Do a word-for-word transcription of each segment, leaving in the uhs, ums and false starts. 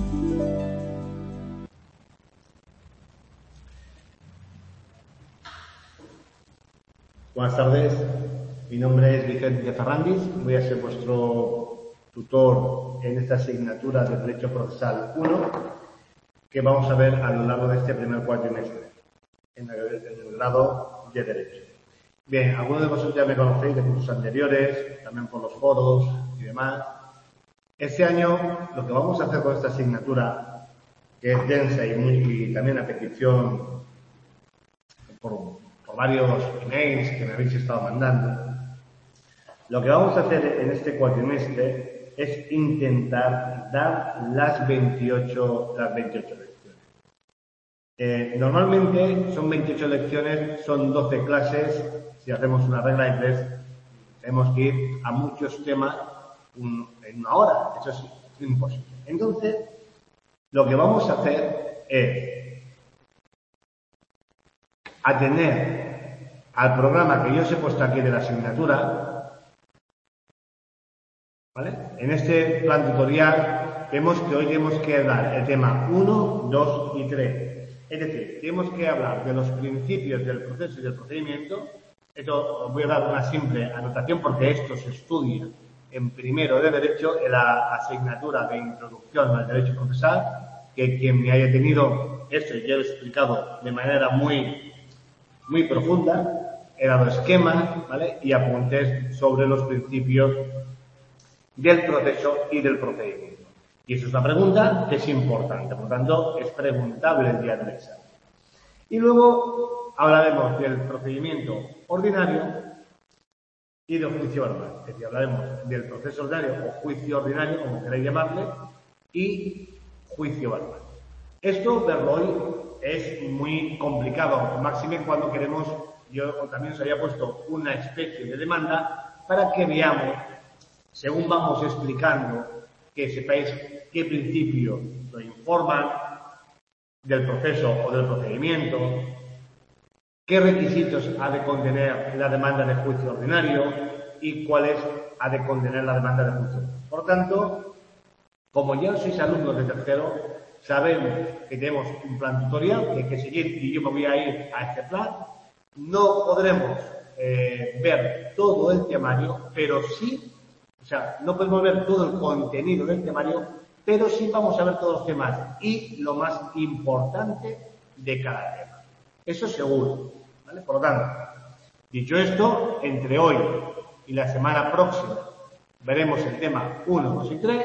Buenas tardes, mi nombre es Vicente Ferrandis, voy a ser vuestro tutor en esta asignatura de Derecho Procesal uno que vamos a ver a lo largo de este primer cuatrimestre en el, en el grado de Derecho. Bien, algunos de vosotros ya me conocéis de cursos anteriores, también por los foros y demás. Este año lo que vamos a hacer con esta asignatura, que es densa y, muy, y también a petición por por varios emails que me habéis estado mandando, lo que vamos a hacer en este cuatrimestre es intentar dar las veintiocho, las veintiocho lecciones. Eh, normalmente son veintiocho lecciones, son doce clases. Si hacemos una regla de tres, tenemos que ir a muchos temas un, en una hora. Eso es imposible. Entonces, lo que vamos a hacer es atener al programa que yo os he puesto aquí de la asignatura, ¿vale? En este plan tutorial vemos que hoy tenemos que dar el tema uno, dos y tres. Es decir, tenemos que hablar de los principios del proceso y del procedimiento. Esto os voy a dar una simple anotación porque esto se estudia en primero de Derecho, en la asignatura de Introducción al Derecho Procesal, que quien me haya tenido esto ya lo he explicado de manera muy muy profunda, he dado esquemas, ¿vale? Y apuntes sobre los principios del proceso y del procedimiento. Y eso es una pregunta que es importante, por lo tanto, es preguntable el día del examen. Y luego hablaremos del procedimiento ordinario y del juicio verbal. Es decir, hablaremos del proceso ordinario o juicio ordinario, como queráis llamarle, y juicio verbal. Esto, verlo hoy, es muy complicado, máxime cuando queremos, yo también os había puesto una especie de demanda para que veamos, según vamos explicando, que sepáis qué principios lo informan del proceso o del procedimiento, qué requisitos ha de contener la demanda de juicio ordinario y cuáles ha de contener la demanda de juicio. Por tanto, como ya sois alumnos de tercero, sabemos que tenemos un plan tutorial que hay que seguir y yo me voy a ir a este plan. No podremos eh, ver todo el temario, pero sí, o sea, no podemos ver todo el contenido del temario, pero sí vamos a ver todos los temas y lo más importante de cada tema. Eso seguro, ¿vale? Por lo tanto, dicho esto, entre hoy y la semana próxima veremos el tema uno, dos y tres.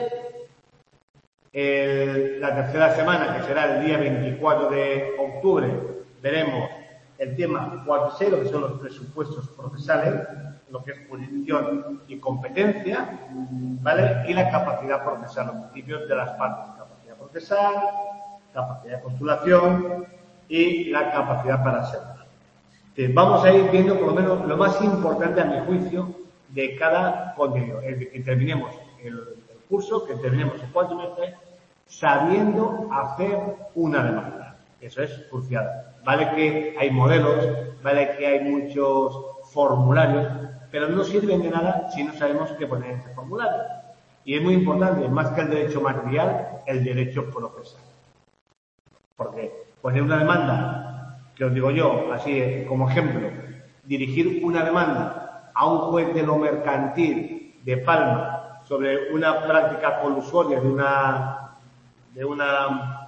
El, la tercera semana, que será el día veinticuatro de octubre, veremos el tema cuatro y seis, lo que son los presupuestos procesales, lo que es jurisdicción y competencia, ¿vale? Y la capacidad procesal, los principios de las partes, capacidad procesal, capacidad de postulación y la capacidad para asegurar. Entonces, vamos a ir viendo por lo menos lo más importante a mi juicio de cada contenido, es decir, que terminemos el curso, que terminemos el cuatrimestre sabiendo hacer una demanda. Eso es crucial. Vale que hay modelos, vale que hay muchos formularios, pero no sirven de nada si no sabemos qué poner en ese formulario. Y es muy importante, más que el derecho material, el derecho procesal. Porque poner una demanda, que os digo yo, así como ejemplo, dirigir una demanda a un juez de lo mercantil de Palma sobre una práctica colusoria de una de una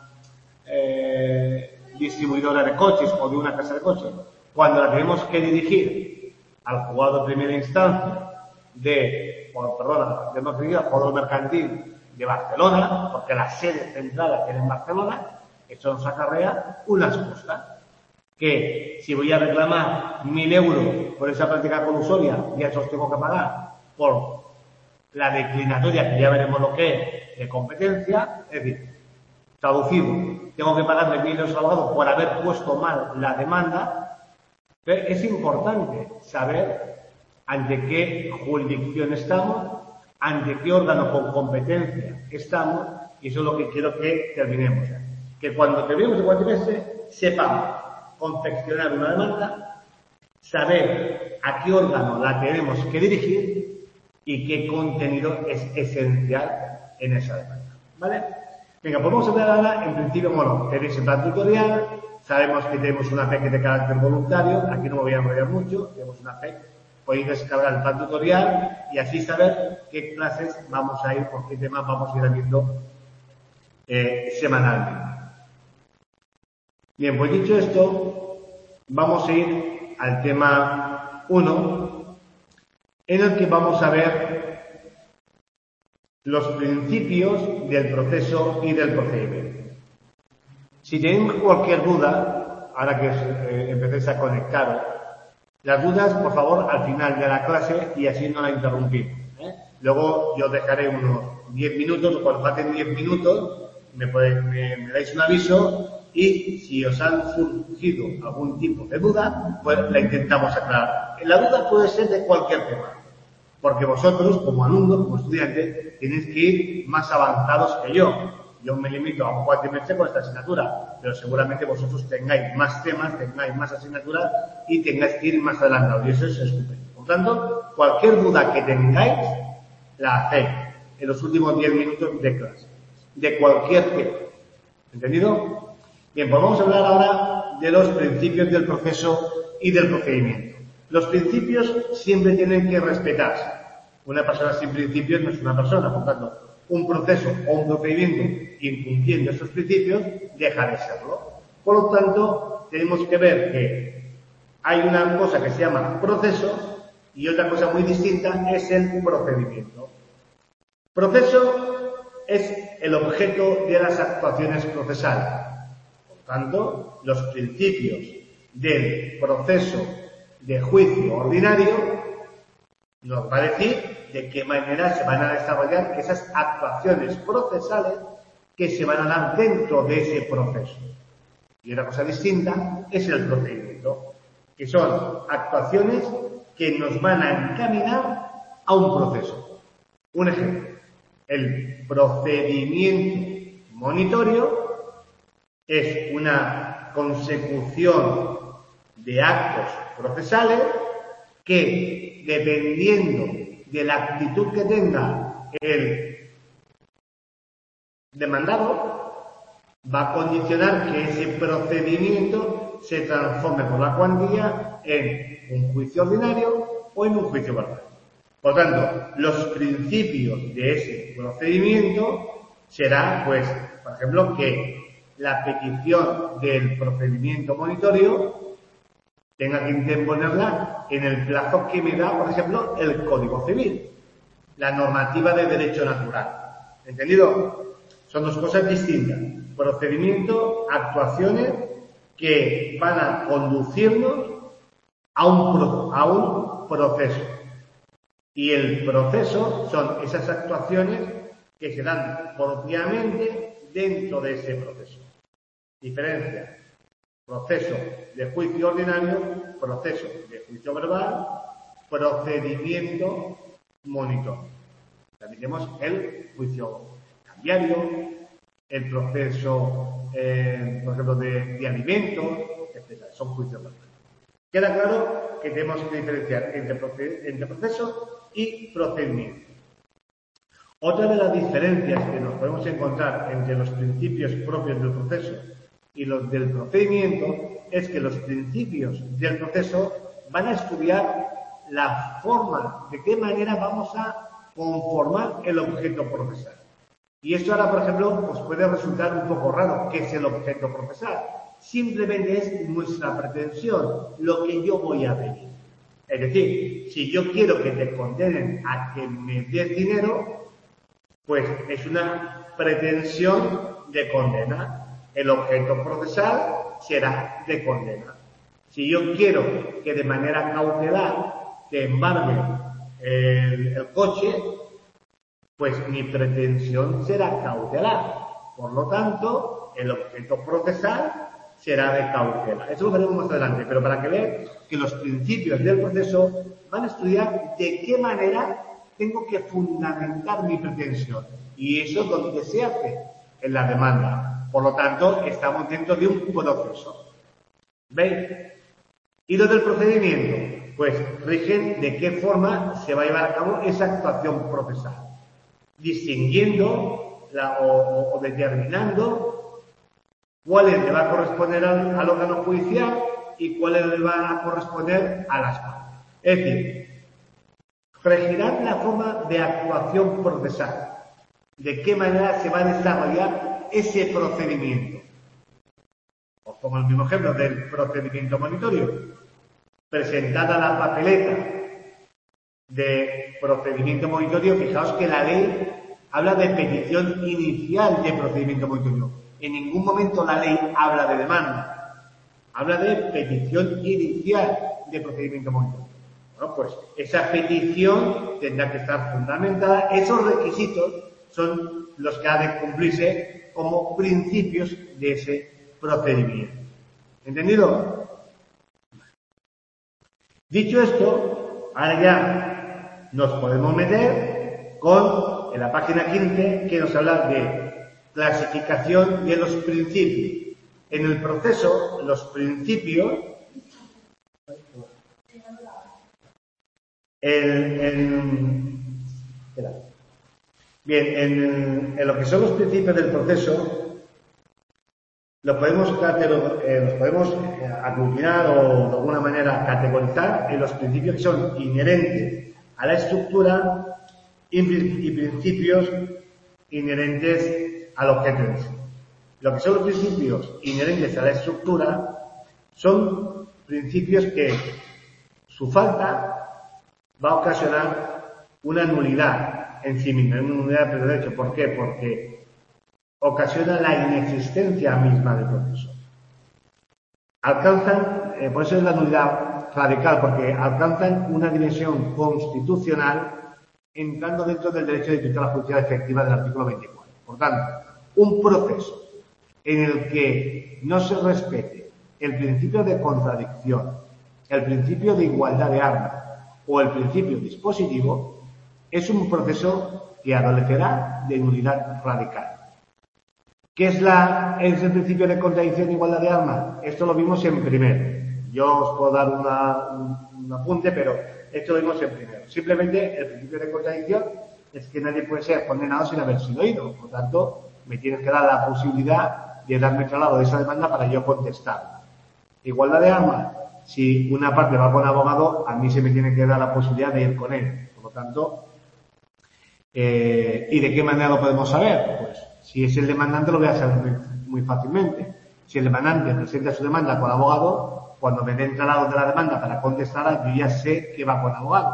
eh, distribuidora de coches o de una casa de coches, cuando la tenemos que dirigir al juzgado de primera instancia de, o, perdona, de no al juzgado mercantil de Barcelona, porque la sede central es en Barcelona, eso nos acarrea unas costas. Que si voy a reclamar mil euros por esa práctica colusoria, ya esos tengo que pagar por la declinatoria, que ya veremos lo que es, de competencia, es decir, traducido, tengo que pagarle mil euros al abogado por haber puesto mal la demanda. Pero es importante saber ante qué jurisdicción estamos, ante qué órgano con competencia estamos, y eso es lo que quiero que terminemos. Que cuando terminemos el cuatrimestre, sepamos confeccionar una demanda, saber a qué órgano la tenemos que dirigir y qué contenido es esencial en esa demanda. ¿Vale? Venga, pues vamos a ver ahora, en principio, bueno, tenéis el plan tutorial, sabemos que tenemos una P E C de carácter voluntario, aquí no me voy a enrollar mucho, tenemos una P E C, podéis descargar el plan tutorial y así saber qué clases vamos a ir, por qué temas vamos a ir viendo eh, semanalmente. Bien, pues dicho esto, vamos a ir al tema uno, en el que vamos a ver los principios del proceso y del procedimiento. Si tenéis cualquier duda, ahora que eh, empecéis a conectaros, las dudas, por favor, al final de la clase y así no la interrumpimos, ¿eh? Luego yo dejaré unos diez minutos, o cuando falten diez minutos, me, podéis, me, me dais un aviso y si os han surgido algún tipo de duda, pues la intentamos aclarar. La duda puede ser de cualquier tema, porque vosotros, como alumnos, como estudiantes, tenéis que ir más avanzados que yo. Yo me limito a un cuatrimestre con esta asignatura, pero seguramente vosotros tengáis más temas, tengáis más asignaturas y tengáis que ir más adelantados, y eso es estupendo. Por tanto, cualquier duda que tengáis, la hacéis en los últimos diez minutos de clase, de cualquier tema. ¿Entendido? Bien, pues vamos a hablar ahora de los principios del proceso y del procedimiento. Los principios siempre tienen que respetarse. Una persona sin principios no es una persona, por tanto, un proceso o un procedimiento incumpliendo estos principios deja de serlo. Por lo tanto, tenemos que ver que hay una cosa que se llama proceso y otra cosa muy distinta es el procedimiento. Proceso es el objeto de las actuaciones procesales. Por tanto, los principios del proceso de juicio ordinario nos va a decir de qué manera se van a desarrollar esas actuaciones procesales que se van a dar dentro de ese proceso. Y una cosa distinta es el procedimiento, que son actuaciones que nos van a encaminar a un proceso. Un ejemplo, el procedimiento monitorio es una consecución de actos procesales que, dependiendo de la actitud que tenga el demandado, va a condicionar que ese procedimiento se transforme por la cuantía en un juicio ordinario o en un juicio verbal. Por tanto, los principios de ese procedimiento será, pues, por ejemplo, que la petición del procedimiento monitorio tenga que interponerla en el plazo que me da, por ejemplo, el Código Civil, la normativa de derecho natural. ¿Entendido? Son dos cosas distintas. Procedimiento, actuaciones que van a conducirnos a un, a un proceso. Y el proceso son esas actuaciones que se dan propiamente dentro de ese proceso. Diferencia. Proceso de juicio ordinario, proceso de juicio verbal, procedimiento monitor. También tenemos el juicio cambiario, el proceso, eh, por ejemplo, de, de alimentos, etcétera. Son juicios verbales. Queda claro que tenemos que diferenciar entre, proce entre proceso y procedimiento. Otra de las diferencias que nos podemos encontrar entre los principios propios del proceso y los del procedimiento es que los principios del proceso van a estudiar la forma, de qué manera vamos a conformar el objeto procesal. Y esto ahora, por ejemplo, os puede resultar un poco raro. ¿Qué es el objeto procesal? Simplemente es nuestra pretensión, lo que yo voy a pedir. Es decir, si yo quiero que te condenen a que me des dinero, pues es una pretensión de condena. El objeto procesal será de condena. Si yo quiero que de manera cautelar te embargue el, el coche, pues mi pretensión será cautelar. Por lo tanto, el objeto procesal será de cautela. Eso lo veremos más adelante, pero para que vean que los principios del proceso van a estudiar de qué manera tengo que fundamentar mi pretensión. Y eso es donde se hace en la demanda. Por lo tanto, estamos dentro de un proceso. ¿Veis? ¿Y lo del procedimiento? Pues rigen de qué forma se va a llevar a cabo esa actuación procesal, distinguiendo la, o, o determinando cuáles le va a corresponder al, al órgano judicial y cuáles le van a corresponder a las partes. Es decir, regirán la forma de actuación procesal, de qué manera se va a desarrollar ese procedimiento. Os pongo el mismo ejemplo del procedimiento monitorio. Presentada la papeleta de procedimiento monitorio, fijaos que la ley habla de petición inicial de procedimiento monitorio. En ningún momento la ley habla de demanda, habla de petición inicial de procedimiento monitorio. Bueno, pues esa petición tendrá que estar fundamentada. Esos requisitos son los que ha de cumplirse como principios de ese procedimiento. ¿Entendido? Dicho esto, ahora ya nos podemos meter con en la página quince, que nos habla de clasificación de los principios. En el proceso, los principios el, el, espera. Bien, en, en lo que son los principios del proceso, los podemos, eh, los podemos eh, aglutinar o de alguna manera categorizar en los principios que son inherentes a la estructura y, y principios inherentes al objeto en sí. Lo que son los principios inherentes a la estructura son principios que su falta va a ocasionar una nulidad en sí misma, una nulidad de derecho. ¿Por qué? Porque ocasiona la inexistencia misma del proceso. Alcanzan, eh, por eso es la nulidad radical, porque alcanzan una dimensión constitucional entrando dentro del derecho de tutela judicial efectiva del artículo veinticuatro. Por tanto, un proceso en el que no se respete el principio de contradicción, el principio de igualdad de armas o el principio dispositivo, es un proceso que adolecerá de nulidad radical. ¿Qué es, la, es el principio de contradicción e igualdad de armas? Esto lo vimos en primero. Yo os puedo dar una, un, un apunte, pero esto lo vimos en primero. Simplemente el principio de contradicción es que nadie puede ser condenado sin haber sido oído. Por tanto, me tienes que dar la posibilidad de darme traslado de esa demanda para yo contestar. Igualdad de armas. Si una parte va con abogado, a mí se me tiene que dar la posibilidad de ir con él. Por lo tanto, eh, ¿y de qué manera lo podemos saber? Pues si es el demandante lo voy a saber muy, muy fácilmente. Si el demandante presenta su demanda con abogado, cuando me den traslado de la demanda para contestarla, yo ya sé que va con abogado.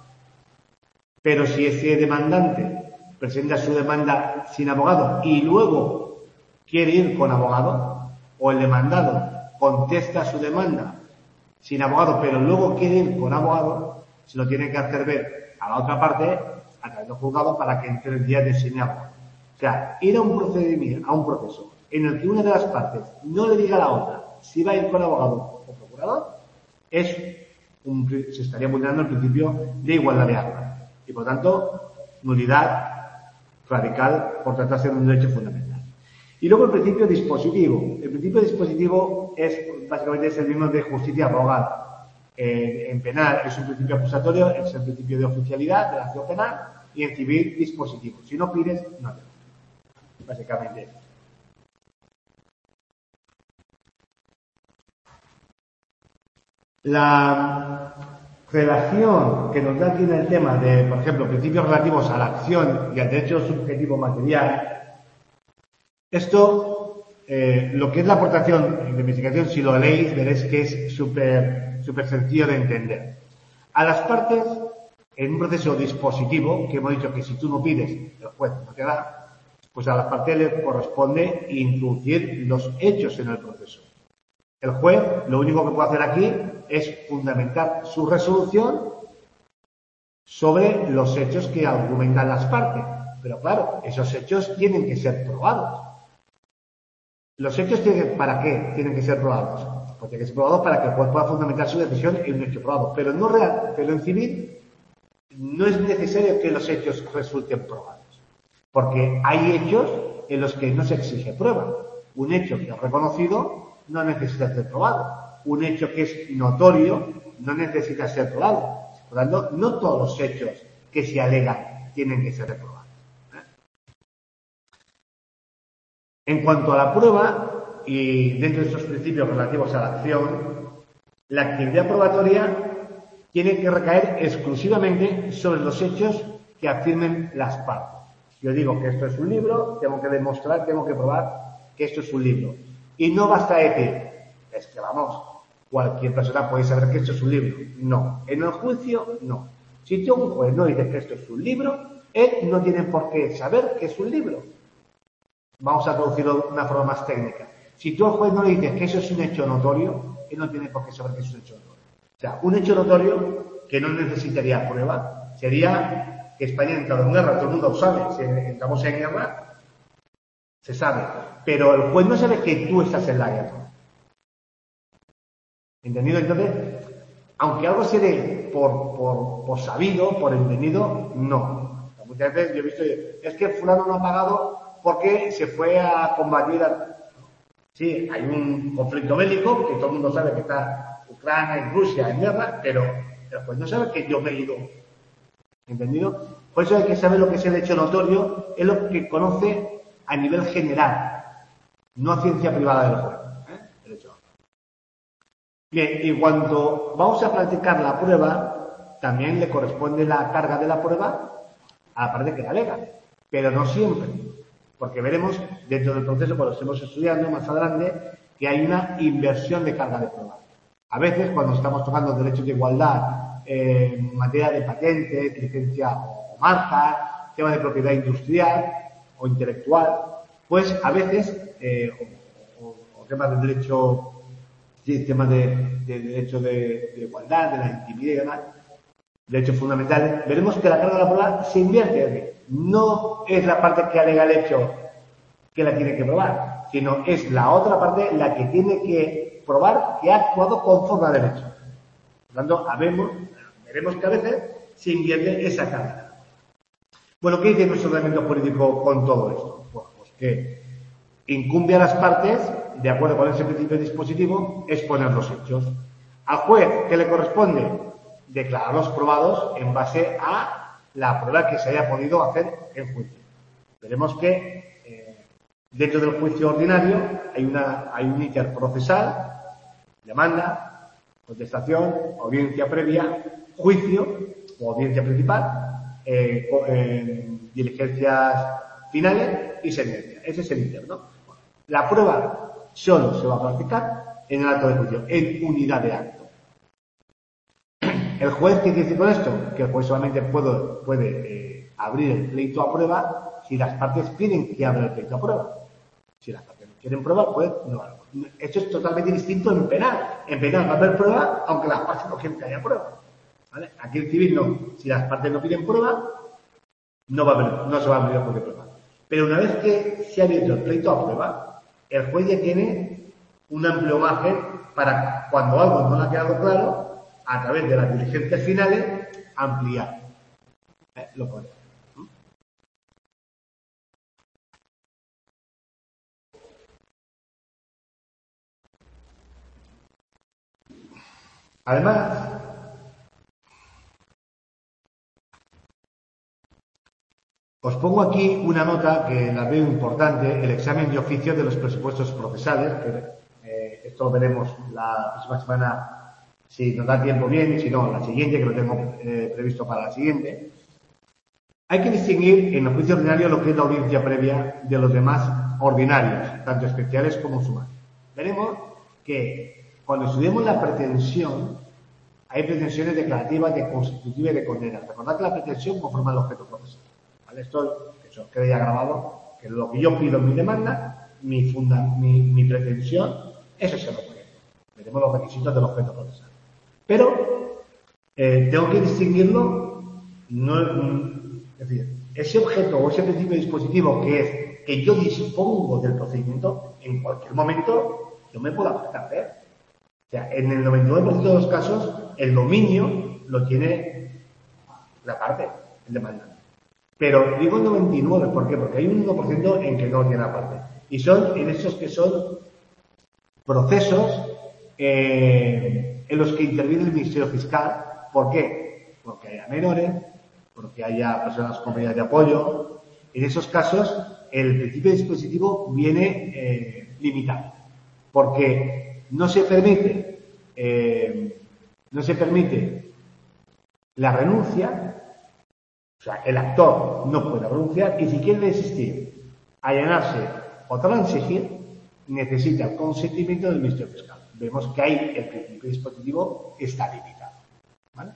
Pero si ese demandante presenta su demanda sin abogado y luego quiere ir con abogado, o el demandado contesta su demanda sin abogado, pero luego quiere ir con abogado, se lo tiene que hacer ver a la otra parte a través del juzgado para que entre el día de sin abogado. O sea, ir a un procedimiento, a un proceso en el que una de las partes no le diga a la otra si va a ir con abogado o procurador, es un, se estaría vulnerando el principio de igualdad de armas. Y por tanto, nulidad radical por tratarse de un derecho fundamental. Y luego el principio dispositivo. El principio dispositivo es, básicamente, es el mismo de justicia abogada. Eh, en penal es un principio acusatorio, es el principio de oficialidad de la acción penal, y en civil dispositivo. Si no pides, no te. Básicamente. La relación que nos da aquí en el tema de, por ejemplo, principios relativos a la acción y al derecho subjetivo material, esto, eh, lo que es la aportación de investigación, si lo leéis, veréis que es súper súper sencillo de entender. A las partes, en un proceso dispositivo, que hemos dicho que si tú no pides, el juez no te da, pues a las partes les corresponde introducir los hechos en el proceso. El juez lo único que puede hacer aquí es fundamentar su resolución sobre los hechos que argumentan las partes. Pero claro, esos hechos tienen que ser probados. ¿Los hechos tienen, para qué tienen que ser probados? Pues tienen que ser probados para que el juez pueda fundamentar su decisión en un hecho probado. Pero no real, pero en civil no es necesario que los hechos resulten probados. Porque hay hechos en los que no se exige prueba. Un hecho que es reconocido no necesita ser probado. Un hecho que es notorio no necesita ser probado. Por lo tanto, no todos los hechos que se alegan tienen que ser reprobados. En cuanto a la prueba, y dentro de estos principios relativos a la acción, la actividad probatoria tiene que recaer exclusivamente sobre los hechos que afirmen las partes. Yo digo que esto es un libro, tengo que demostrar, tengo que probar que esto es un libro. Y no basta decir, es que vamos, cualquier persona puede saber que esto es un libro. No. En el juicio, no. Si tú un juez no dice que esto es un libro, él no tiene por qué saber que es un libro. Vamos a traducirlo de una forma más técnica. Si tú al juez no le dices que eso es un hecho notorio, él no tiene por qué saber que es un hecho notorio. O sea, un hecho notorio que no necesitaría prueba sería que España ha entrado en guerra, todo el mundo lo sabe. Si entramos en guerra, se sabe. Pero el juez no sabe que tú estás en la guerra. ¿Entendido? Entonces, aunque algo se dé por, por, por sabido, por entendido, no. Muchas veces yo he visto, es que fulano no ha pagado porque se fue a combatir a... Sí, hay un conflicto bélico, que todo el mundo sabe que está Ucrania y Rusia en guerra, pero el juez no sabe que yo me he ido. ¿Entendido? Por eso hay que saber lo que es el hecho notorio, es lo que conoce a nivel general, no a ciencia privada del juez. ¿eh? El hecho. Bien, y cuando vamos a practicar la prueba, también le corresponde la carga de la prueba a la parte que la alega, pero no siempre. Porque veremos dentro del proceso, cuando estemos estudiando más adelante, que hay una inversión de carga de prueba. A veces, cuando estamos tocando derechos de igualdad eh, en materia de patentes, licencia o marca, tema de propiedad industrial o intelectual, pues a veces, eh, o, o, o temas de derecho, sí, temas de, de derecho de, de igualdad, de la intimidad y demás, derechos fundamentales, veremos que la carga de la prueba se invierte. No es la parte que alega el hecho que la tiene que probar, sino es la otra parte la que tiene que probar que ha actuado conforme al derecho. Por lo tanto, habemos, veremos que a veces se invierte esa carga. Bueno, ¿qué dice nuestro ordenamiento jurídico con todo esto? Bueno, pues que incumbe a las partes, de acuerdo con ese principio dispositivo, exponer los hechos. Al juez, ¿qué le corresponde? Declararlos probados en base a la prueba que se haya podido hacer en juicio. Veremos que eh, dentro del juicio ordinario hay, una, hay un interprocesal, demanda, contestación, audiencia previa, juicio o audiencia principal, eh, eh, diligencias finales y sentencia. Ese es el interno. La prueba solo se va a practicar en el acto de juicio, en unidad de acto. ¿El juez qué dice con esto? Que el juez solamente puede, puede eh, abrir el pleito a prueba si las partes piden que abra el pleito a prueba. Si las partes no quieren prueba, el juez no va. Esto es totalmente distinto en penal. En penal va a haber prueba, aunque las partes no quieren que haya prueba. ¿Vale? Aquí en civil no. Si las partes no piden prueba, no va a haber, no se va a abrir el juez de prueba. Pero una vez que se ha abierto el pleito a prueba, el juez ya tiene un amplio margen para, cuando algo no le ha quedado claro, a través de las diligencias finales, ampliar. ¿Eh? Lo pone. Además, os pongo aquí una nota que la veo importante, el examen de oficio de los presupuestos procesales, que eh, esto lo veremos la próxima semana, si nos da tiempo bien, y si no, la siguiente, que lo tengo eh, previsto para la siguiente. Hay que distinguir en el juicio ordinario lo que es la audiencia previa de los demás ordinarios, tanto especiales como sumarios. Veremos que cuando estudiemos la pretensión, hay pretensiones declarativas, de constitutiva y de condena. Recordad que la pretensión conforma el objeto procesal. ¿Vale? Esto, que se os quede ya grabado, que lo que yo pido en mi demanda, mi, funda, mi, mi pretensión, eso se lo pone. Veremos los requisitos del objeto procesal. Pero eh, tengo que distinguirlo, no, es decir, ese objeto o ese principio dispositivo que es que yo dispongo del procedimiento, en cualquier momento yo me puedo apartar de él. O sea, en el noventa y nueve por ciento de los casos, el dominio lo tiene la parte, el demandante. Pero digo noventa y nueve, ¿por qué? Porque hay un uno por ciento en que no lo tiene la parte. Y son en esos que son procesos eh, en los que interviene el Ministerio Fiscal. ¿Por qué? Porque haya menores, porque haya personas con medidas de apoyo. En esos casos, el principio dispositivo viene eh, limitado, porque no se permite, eh, no se permite la renuncia, o sea, el actor no puede renunciar, y si quiere desistir, allanarse o transigir, necesita el consentimiento del Ministerio Fiscal. Vemos que ahí el principio dispositivo está limitado, ¿vale?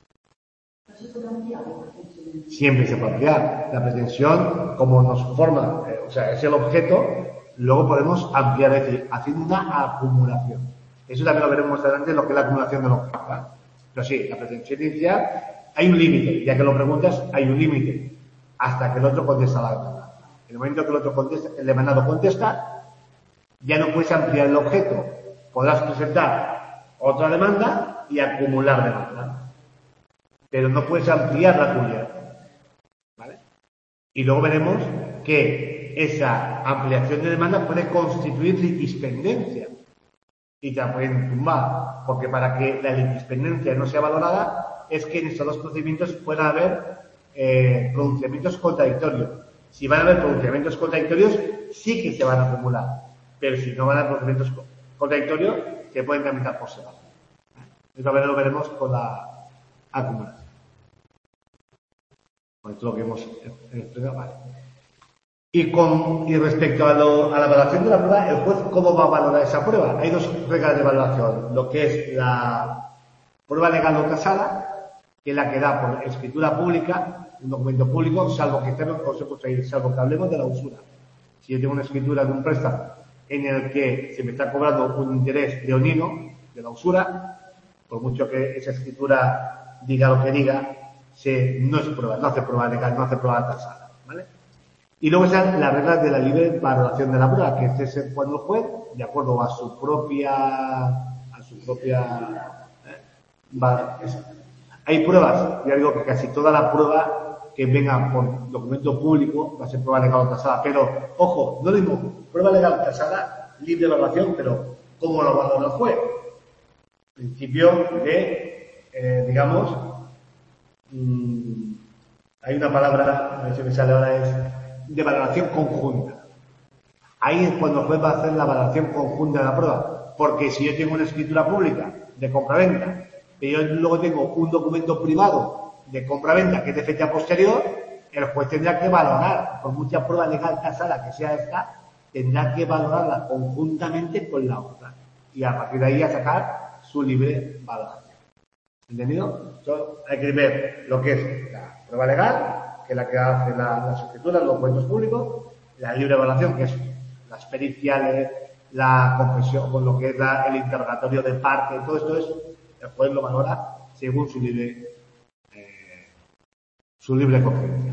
Siempre se puede ampliar. La pretensión, como nos forma, eh, o sea, es el objeto, luego podemos ampliar, es decir, haciendo una acumulación. Eso también lo veremos más adelante, lo que es la acumulación del objeto, ¿vale? Pero sí, la pretensión inicial, hay un límite, ya que lo preguntas, hay un límite, hasta que el otro contesta la demanda. En el momento que el otro contesta, el demandado contesta, ya no puedes ampliar el objeto. Podrás presentar otra demanda y acumular demanda, pero no puedes ampliar la tuya, ¿vale? Y luego veremos que esa ampliación de demanda puede constituir litispendencia y te la pueden tumbar, porque para que la litispendencia no sea valorada es que en estos dos procedimientos pueda haber eh, pronunciamientos contradictorios. Si van a haber pronunciamientos contradictorios, sí que se van a acumular, pero si no van a haber pronunciamientos contradictorios, se pueden tramitar por separado. Esto lo veremos con la acumulación. Con esto lo que hemos explicado, vale. Y, con, y respecto a, lo, a la valoración de la prueba, el juez, ¿cómo va a valorar esa prueba? Hay dos reglas de evaluación. Lo que es la prueba legal o tasada, que es la que da por escritura pública, un documento público, salvo que, salvo que hablemos de la usura. Si yo tengo una escritura de un préstamo en el que se me está cobrando un interés leonino de la usura, por mucho que esa escritura diga lo que diga, se, no es prueba, no hace prueba legal, no hace prueba tasada, ¿vale? Y luego están las reglas de la libre valoración de la prueba, que es cuando el juez, de acuerdo a su propia, a su propia, ¿eh? Va, es, hay pruebas, ya digo que casi toda la prueba que venga por documento público va a ser prueba legal o tasada, pero, ojo, no lo mismo, prueba legal o tasada, libre valoración, pero ¿cómo lo valora el juez? Principio de, eh, digamos, mmm, hay una palabra, a ver si me sale ahora, es de valoración conjunta. Ahí es cuando el juez va a hacer la valoración conjunta de la prueba, porque si yo tengo una escritura pública de compraventa, y yo luego tengo un documento privado de compraventa que es de fecha posterior, el juez tendrá que valorar, por mucha prueba legal tasada que sea esta, tendrá que valorarla conjuntamente con la otra, y a partir de ahí a sacar su libre valoración. ¿Entendido? Entonces, hay que ver lo que es la prueba legal, que es la que hace la, las escrituras, los documentos públicos, la libre evaluación, que es las periciales, la confesión, con lo que es la, el interrogatorio de parte, todo esto es, el juez lo valora según su libre, eh, su libre conciencia.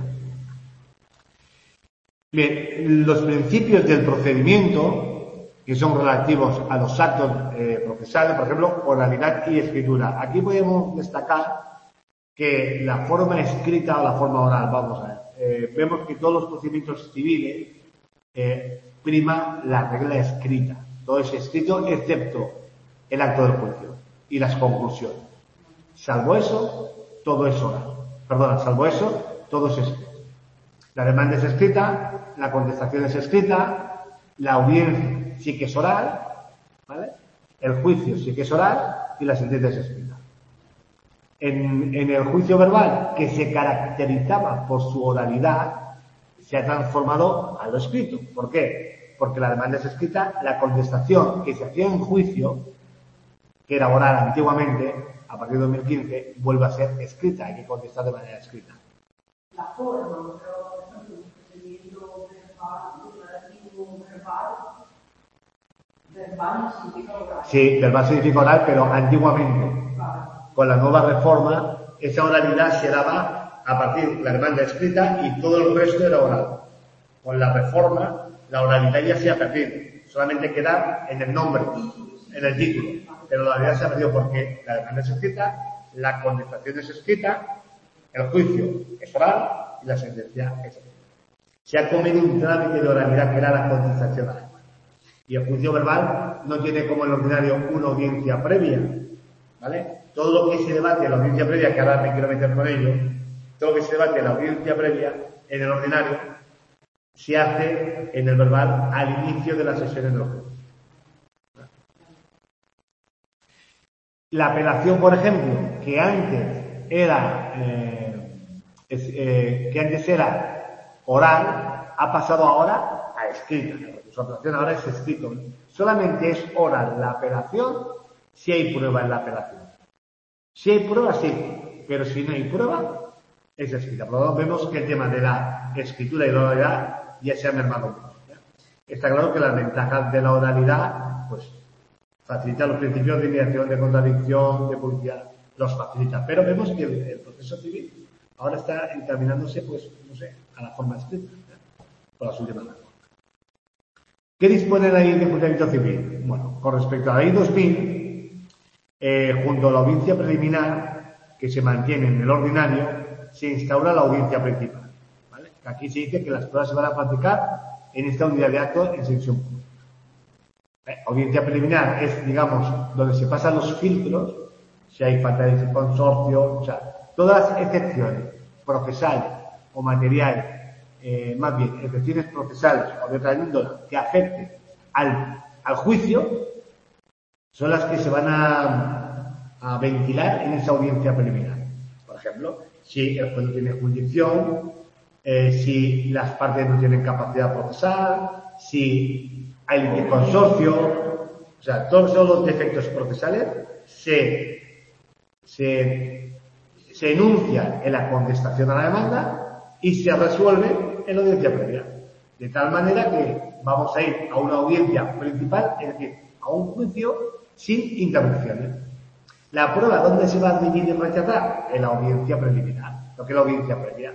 Bien, los principios del procedimiento, que son relativos a los actos eh, procesales, por ejemplo, oralidad y escritura. Aquí podemos destacar que la forma escrita o la forma oral, vamos a ver, eh, vemos que todos los procedimientos civiles eh, prima la regla escrita. Todo es escrito excepto el acto del juicio y las conclusiones. Salvo eso, todo es oral. Perdona, salvo eso, todo es escrito. La demanda es escrita, la contestación es escrita, la audiencia sí que es oral, ¿vale? El juicio sí que es oral y la sentencia es escrita. En, en el juicio verbal, que se caracterizaba por su oralidad, se ha transformado a lo escrito. ¿Por qué? Porque la demanda es escrita, la contestación que se hacía en juicio, que era oral antiguamente, a partir de dos mil quince, vuelve a ser escrita, hay que contestar de manera escrita. La forma, pero por ejemplo, un procedimiento verbal, declarativo verbal, verbal significa oral. Sí, verbal significa oral, pero antiguamente. Vale. Con la nueva reforma, esa oralidad se daba a partir de la demanda escrita y todo el resto era oral. Con la reforma, la oralidad ya se ha perdido. Solamente queda en el nombre, en el título. Pero la oralidad se ha perdido porque la demanda es escrita, la contestación es escrita, el juicio es oral y la sentencia es escrita. Se ha comido un trámite de oralidad que era la contestación oral. Y el juicio verbal no tiene como el ordinario una audiencia previa, ¿vale? Todo lo que se debate en la audiencia previa, que ahora me quiero meter con ello, todo lo que se debate en la audiencia previa, en el ordinario, se hace en el verbal al inicio de la sesión en el juicio. La apelación, por ejemplo, que antes era eh, es, eh, que antes era oral, ha pasado ahora a escrita. Su apelación ahora es escrito. Solamente es oral la apelación si hay prueba en la apelación. Si hay prueba, sí, pero si no hay prueba, es escrita. Por lo tanto, vemos que el tema de la escritura y la oralidad ya se ha mermado mucho. Está claro que las ventajas de la oralidad, pues, facilita los principios de mediación, de contradicción, de publicidad, los facilita. Pero vemos que el, el proceso civil ahora está encaminándose, pues, no sé, a la forma escrita, ¿eh? Por las últimas reformas. ¿Qué dispone la ley de enjuiciamiento civil? Bueno, con respecto a la ley dos mil, eh, junto a la audiencia preliminar, que se mantiene en el ordinario, se instaura la audiencia principal. ¿Vale? Aquí se dice que las pruebas se van a practicar en esta unidad de acto en sección pública. Eh, audiencia preliminar es, digamos, donde se pasan los filtros, si hay falta de consorcio, o sea, todas las excepciones procesales o materiales, eh, más bien, excepciones procesales o de otra índole que afecten al, al juicio, son las que se van a, a ventilar en esa audiencia preliminar. Por ejemplo, si el juez no tiene jurisdicción, eh, si las partes no tienen capacidad procesal, si hay consorcio, o sea, todos los defectos procesales se, se, se enuncian en la contestación a la demanda y se resuelve en la audiencia previa. De tal manera que vamos a ir a una audiencia principal, es decir, a un juicio sin interrupciones. La prueba, ¿dónde se va a admitir y rechazar? En la audiencia preliminar, lo que es la audiencia previa.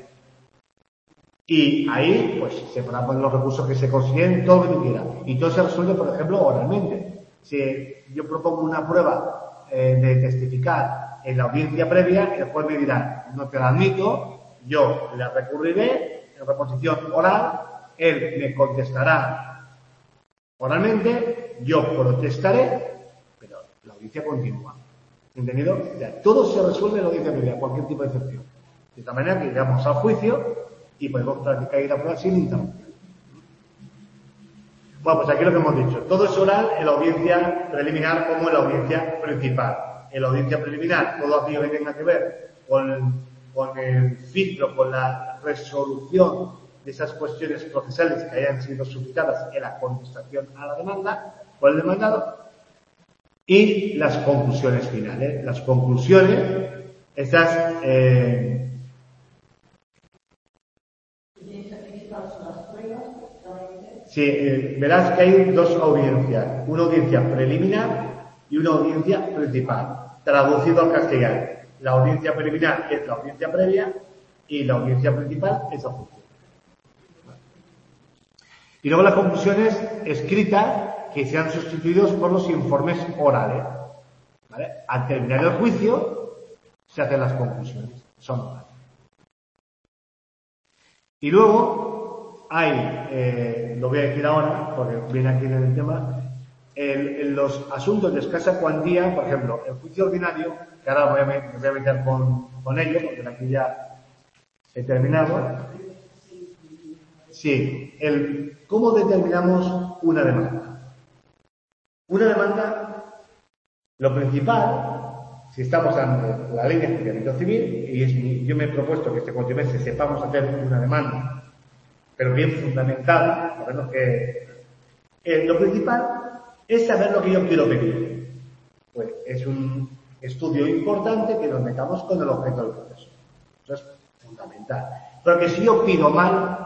Y ahí, pues, se ponen los recursos que se consiguen, todo lo que tú quieras. Y todo se resuelve, por ejemplo, oralmente. Si yo propongo una prueba eh, de testificar en la audiencia previa, el juez me dirá, no te la admito, yo la recurriré en reposición oral, él me contestará oralmente, yo protestaré, pero la audiencia continúa. ¿Entendido? O sea, todo se resuelve en la audiencia previa, cualquier tipo de excepción. De esta manera que llegamos al juicio y podemos practicar y la prueba sin interrupción. Bueno, pues aquí lo que hemos dicho. Todo es oral en la audiencia preliminar como en la audiencia principal. En la audiencia preliminar, todo aquello que tenga que ver con, con el filtro, con la resolución de esas cuestiones procesales que hayan sido suscitadas en la contestación a la demanda por el demandado. Y las conclusiones finales. Las conclusiones, estas... Eh, Sí, eh, verás que hay dos audiencias, una audiencia preliminar y una audiencia principal, traducido al castellano. La audiencia preliminar es la audiencia previa y la audiencia principal es la juicio. Y luego las conclusiones escritas que sean sustituidos por los informes orales. ¿Vale? Al terminar el juicio se hacen las conclusiones, son orales. Y luego hay, eh, lo voy a decir ahora, porque viene aquí en el tema, el, en los asuntos de escasa cuantía, por ejemplo, el juicio ordinario, que ahora voy a, me voy a meter con, con ello, porque aquí ya he terminado. Sí, el cómo determinamos una demanda. Una demanda, lo principal, si estamos ante la ley de enjuiciamiento civil, y es mi, yo me he propuesto que este cuatrimestre sepamos hacer una demanda, pero bien fundamentada, por lo menos que eh, lo principal es saber lo que yo quiero pedir. Pues es un estudio importante que nos metamos con el objeto del proceso. Eso es fundamental. Porque si yo pido mal,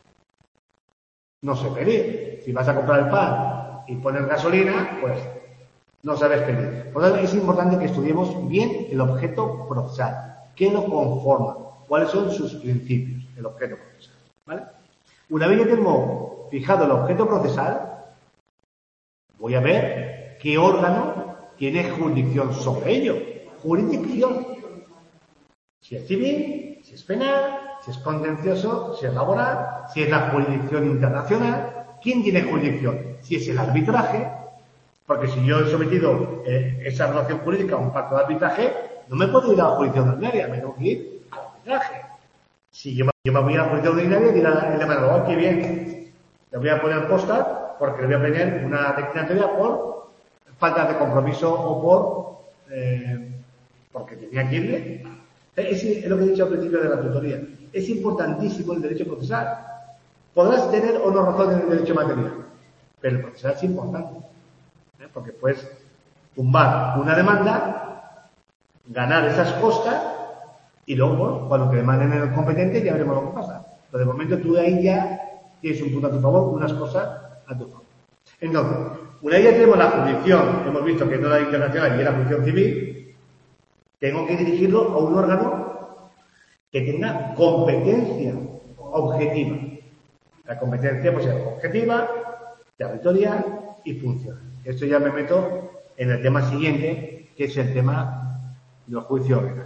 no sé pedir. Si vas a comprar el pan y pones gasolina, pues no sabes pedir. Por lo tanto, es importante que estudiemos bien el objeto procesal. ¿Qué lo conforma? ¿Cuáles son sus principios? El objeto procesal. ¿Vale? Una vez que tengo fijado el objeto procesal, voy a ver qué órgano tiene jurisdicción sobre ello. Jurisdicción. Si es civil, si es penal, si es contencioso, si es laboral, si es la jurisdicción internacional. ¿Quién tiene jurisdicción? Si es el arbitraje, porque si yo he sometido eh, esa relación jurídica a un pacto de arbitraje, no me puedo ir a la jurisdicción ordinaria, me tengo que ir al arbitraje. Si yo Yo me voy a la justicia ordinaria y dirá el demandador, oh, qué bien, le voy a poner posta porque le voy a poner una declinatoria por falta de compromiso o por eh, porque tenía que irle. Es, es lo que he dicho al principio de la tutoría. Es importantísimo el derecho procesal. Podrás tener o no razón en el derecho material, pero el procesal es importante, ¿eh? Porque puedes tumbar una demanda, ganar esas costas y luego, cuando te demanden el competente, ya veremos lo que pasa. Pero de momento tú ahí ya tienes un punto a tu favor, unas cosas a tu favor. Entonces, una vez ya tenemos la jurisdicción, hemos visto que no la internacional y la jurisdicción civil, tengo que dirigirlo a un órgano que tenga competencia objetiva. La competencia puede ser objetiva, territorial y funcional. Esto ya me meto en el tema siguiente, que es el tema de los juicios ordinarios.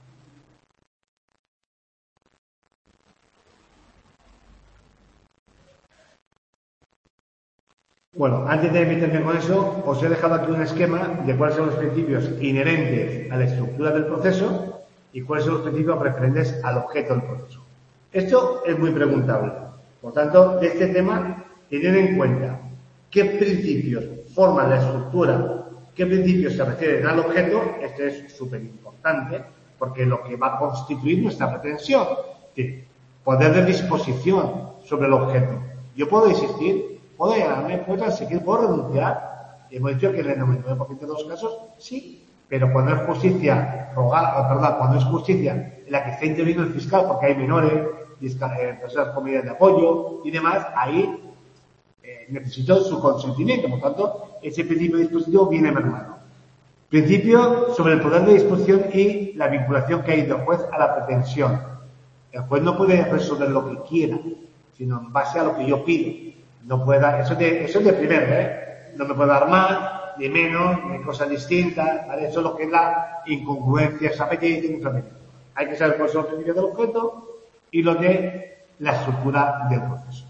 Bueno, antes de meterme con eso, os he dejado aquí un esquema de cuáles son los principios inherentes a la estructura del proceso y cuáles son los principios referentes al objeto del proceso. Esto es muy preguntable. Por tanto, de este tema, tener en cuenta qué principios forman la estructura, qué principios se refieren al objeto, esto es súper importante, porque es lo que va a constituir nuestra pretensión. Es decir, poder de disposición sobre el objeto. Yo puedo existir, puedo llegarme, puedo transigir, puedo renunciar. Hemos dicho que en el noventa y nueve por ciento de los casos, sí, pero cuando es justicia rogada, o perdón, cuando es justicia en la que está interviniendo el fiscal porque hay menores, personas con medidas de apoyo y demás, ahí eh, necesito su consentimiento. Por tanto, ese principio de dispositivo viene mermado. Principio sobre el poder de disposición y la vinculación que hay del juez a la pretensión. El juez no puede resolver lo que quiera, sino en base a lo que yo pido. No puede dar, eso, de, eso es de primero, ¿eh? No me puede dar más, ni menos, ni cosas distintas, ¿vale? Eso es lo que es la incongruencia, esa apetito y mucho apetito. Hay que saber cuáles son los principios del objeto y lo de la estructura del proceso.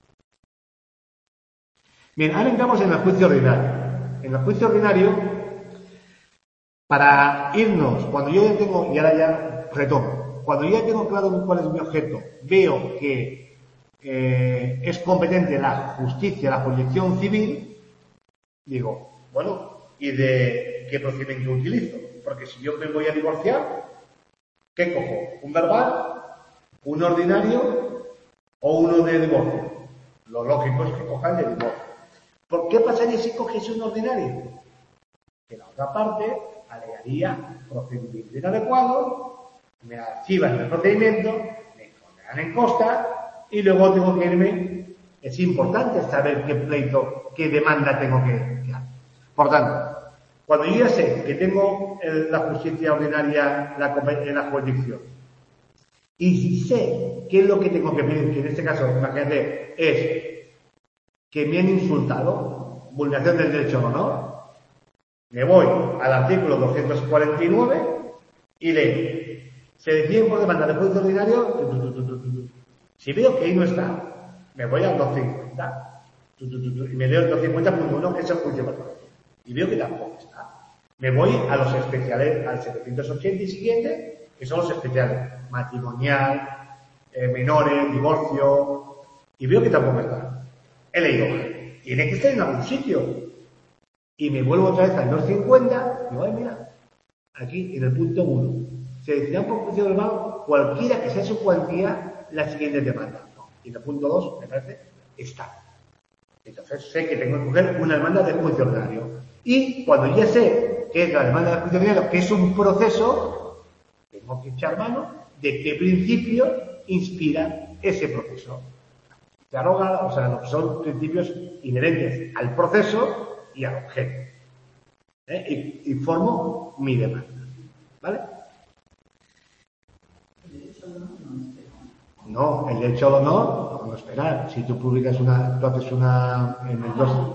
Bien, ahora entramos en el juicio ordinario. En el juicio ordinario, para irnos, cuando yo ya tengo, y ahora ya retomo, cuando yo ya tengo claro cuál es mi objeto, veo que eh, es competente la justicia, la jurisdicción civil, digo, bueno, ¿y de qué procedimiento utilizo? Porque si yo me voy a divorciar, ¿qué cojo? ¿Un verbal? ¿Un ordinario o uno de divorcio? Lo lógico es que cojan de divorcio. ¿Por qué pasaría si coges un ordinario? Que la otra parte alegaría procedimiento inadecuado, me archivan el procedimiento, me ponerán en costa y luego tengo que irme. Es importante saber qué pleito, qué demanda tengo que hacer. Por tanto, cuando yo ya sé que tengo la justicia ordinaria en la jurisdicción, y si sé qué es lo que tengo que pedir, que en este caso, imagínate, es que me han insultado, vulneración del derecho al honor, me voy al artículo doscientos cuarenta y nueve y leo, se deciden por demanda de juicio ordinario, si veo que ahí no está, me voy al doscientos cincuenta y me leo el doscientos cincuenta punto uno, que es el juicio patológico, y veo que tampoco está. Me voy a los especiales, al setecientos ochenta y siguiente, que son los especiales, matrimonial, eh, menores, divorcio, y veo que tampoco está. He leído, tiene que estar en algún sitio. Y me vuelvo otra vez al doscientos cincuenta, y digo, ay, mira, aquí en el punto uno, se decidirá por juicio verbal cualquiera que sea su cuantía la siguiente demanda. No. Y en el punto dos, me parece, está. Entonces sé que tengo que coger una demanda de juicio ordinario. Y cuando ya sé que es la demanda de juicio ordinario, que es un proceso, tengo que echar mano de qué principio inspira ese proceso. Se arroga, o sea, lo que son principios inherentes al proceso y al objeto. ¿Eh? Y, y formo mi demanda. ¿Vale? No, el derecho al honor, no esperar. Si tú publicas una, tú haces una, en el dos,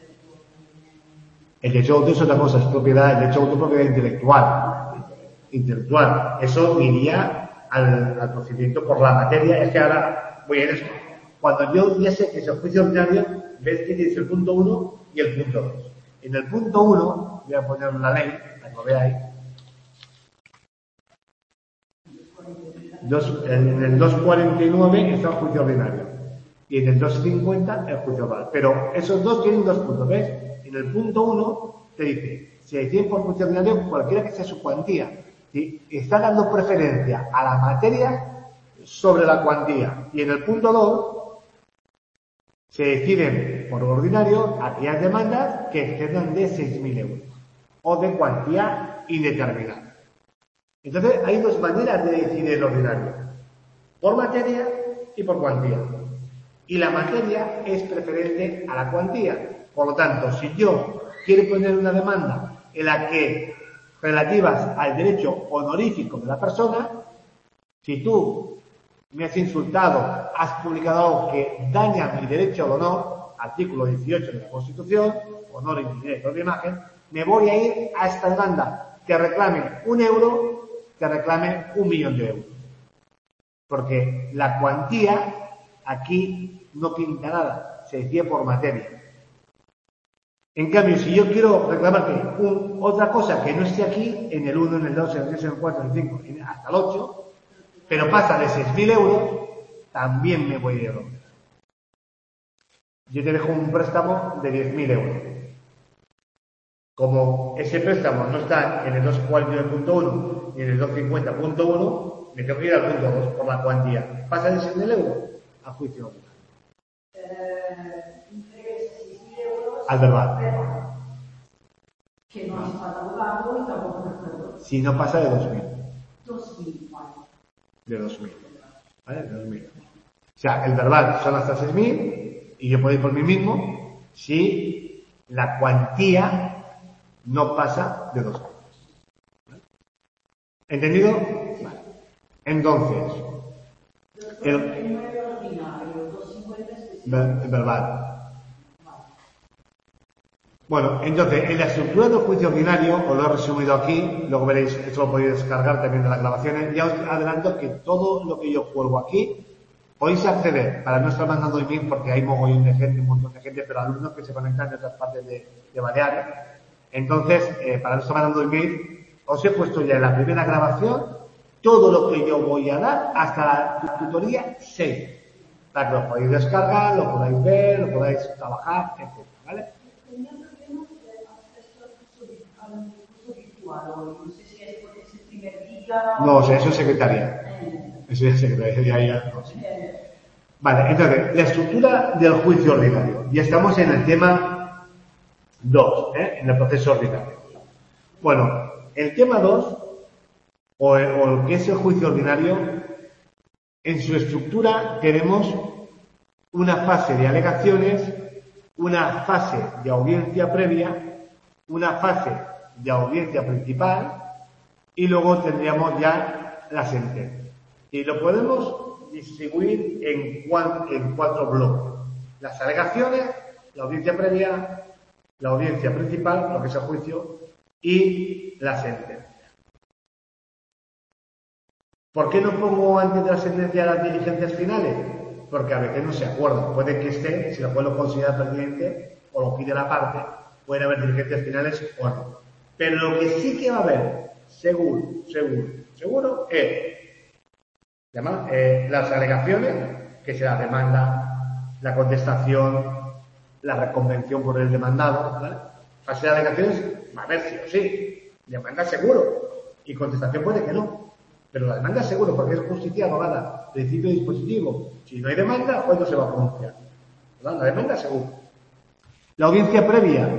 el derecho a autor es otra cosa, es propiedad, el derecho a autor es propiedad intelectual. Intelectual. Eso iría al, al procedimiento por la materia. Es que ahora voy a ir a eso. Cuando yo ya sé que es el juicio ordinario, ves que tienes el punto uno y el punto dos. En el punto uno, voy a poner la ley, para que lo veáis. Dos, en el doscientos cuarenta y nueve está el juicio ordinario y en el doscientos cincuenta el juicio oral. Pero esos dos tienen dos puntos, ¿ves? En el punto uno te dice, se decide por juicio ordinario cualquiera que sea su cuantía. ¿Sí? Está dando preferencia a la materia sobre la cuantía. Y en el punto dos se deciden por ordinario aquellas demandas que excedan de seis mil euros o de cuantía indeterminada. Entonces, hay dos maneras de decidir el ordinario, por materia y por cuantía. Y la materia es preferente a la cuantía. Por lo tanto, si yo quiero poner una demanda en la que, relativas al derecho honorífico de la persona, si tú me has insultado, has publicado algo que daña mi derecho al honor, artículo dieciocho de la Constitución, honor, integridad de imagen, me voy a ir a esta demanda que reclame un euro, que reclame un millón de euros. Porque la cuantía aquí no pinta nada, se decide por materia. En cambio, si yo quiero reclamarte un, otra cosa que no esté aquí, en el uno, en el dos, en el tres, en el cuatro, en el cinco, hasta el ocho, pero pasa de seis mil euros, también me voy a ir. Yo te dejo un préstamo de diez mil euros. Como ese préstamo no está en el doscientos cuarenta y nueve punto uno ni en el doscientos cincuenta punto uno, me tengo que ir al punto dos por la cuantía. ¿Pasa de seis mil euros? A juicio. Eh, seis mil euros al verbal. Que no has pagado y tampoco me acuerdo. Si no pasa de dos mil. dos mil, vale. De dos mil. ¿Vale? De dos mil. O sea, el verbal son hasta seis mil y yo puedo ir por mí mismo si la cuantía no pasa de dos mil. ¿Entendido? Vale. Entonces, el, el verbal. Bueno, entonces, en la estructura del juicio ordinario, os lo he resumido aquí, luego veréis, esto lo podéis descargar también de las grabaciones, ya os adelanto que todo lo que yo cuelgo aquí, podéis acceder, para no estar mandando email, porque hay mogollón de gente, un montón de gente, pero alumnos que se conectan de otras partes de, de Baleares. Entonces, eh, para no estar mandando email, os he puesto ya en la primera grabación todo lo que yo voy a dar hasta la tutoría seis, para que lo podáis descargar, lo podáis ver, lo podáis trabajar, etcétera, ¿vale? No, o sea, eso es secretaría. Eso es secretaría. Ya, no, sí. Vale, entonces, la estructura del juicio ordinario. Ya estamos en el tema dos, ¿eh? En el proceso ordinario. Bueno, el tema dos, o, o lo que es el juicio ordinario, en su estructura tenemos una fase de alegaciones, una fase de audiencia previa, una fase de audiencia principal y luego tendríamos ya la sentencia. Y lo podemos distribuir en cuatro, en cuatro bloques. Las alegaciones, la audiencia previa, la audiencia principal, lo que es el juicio, y la sentencia. ¿Por qué no pongo antes de la sentencia las diligencias finales? Porque a veces no se acuerdan. Puede que esté, si la juez lo considera pertinente o lo pide la parte, pueden haber diligencias finales o no. Pero lo que sí que va a haber, seguro, seguro, seguro, es llama, eh, las alegaciones, que será la demanda, la contestación, la reconvención por el demandado, ¿vale? Fase de alegaciones, va a haber sí o sí. Demanda seguro. Y contestación puede que no. Pero la demanda seguro, porque es justicia abogada, principio dispositivo. Si no hay demanda, ¿cuándo se va a pronunciar? ¿Verdad? La demanda seguro. La audiencia previa.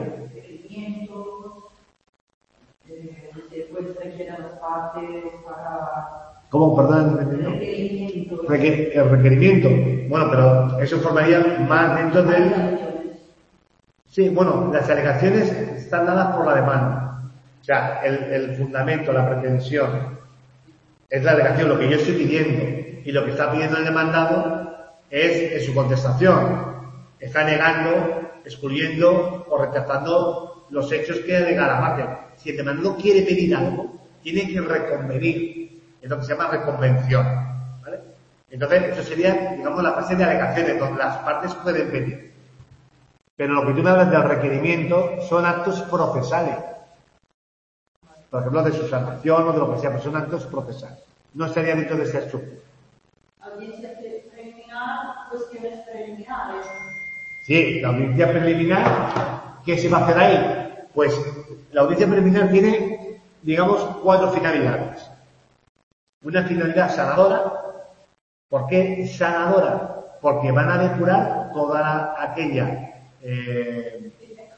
¿Cómo? Perdón, requerimiento. Requer el requerimiento. Bueno, pero eso formaría más dentro del... Sí, bueno, las alegaciones están dadas por la demanda. O sea, el, el fundamento, la pretensión, es la alegación, lo que yo estoy pidiendo. Y lo que está pidiendo el demandado es, en su contestación, está negando, excluyendo o rechazando los hechos que alega la parte. Si el demandado quiere pedir algo, tiene que reconvenir. Es lo que se llama reconvención, ¿vale? Entonces, eso sería, digamos, la fase de alegaciones, donde las partes pueden pedir. Pero lo que tú me hablas del requerimiento son actos procesales. Por ejemplo, de subsanación o de lo que sea, pero son actos procesales. no estaría dentro de esta estructura. Audiencia preliminar, cuestiones preliminares. Sí, la audiencia preliminar, ¿qué se va a hacer ahí? Pues la audiencia preliminar tiene, digamos, cuatro finalidades. Una finalidad sanadora. ¿Por qué sanadora? Porque van a depurar toda la, aquella, eh,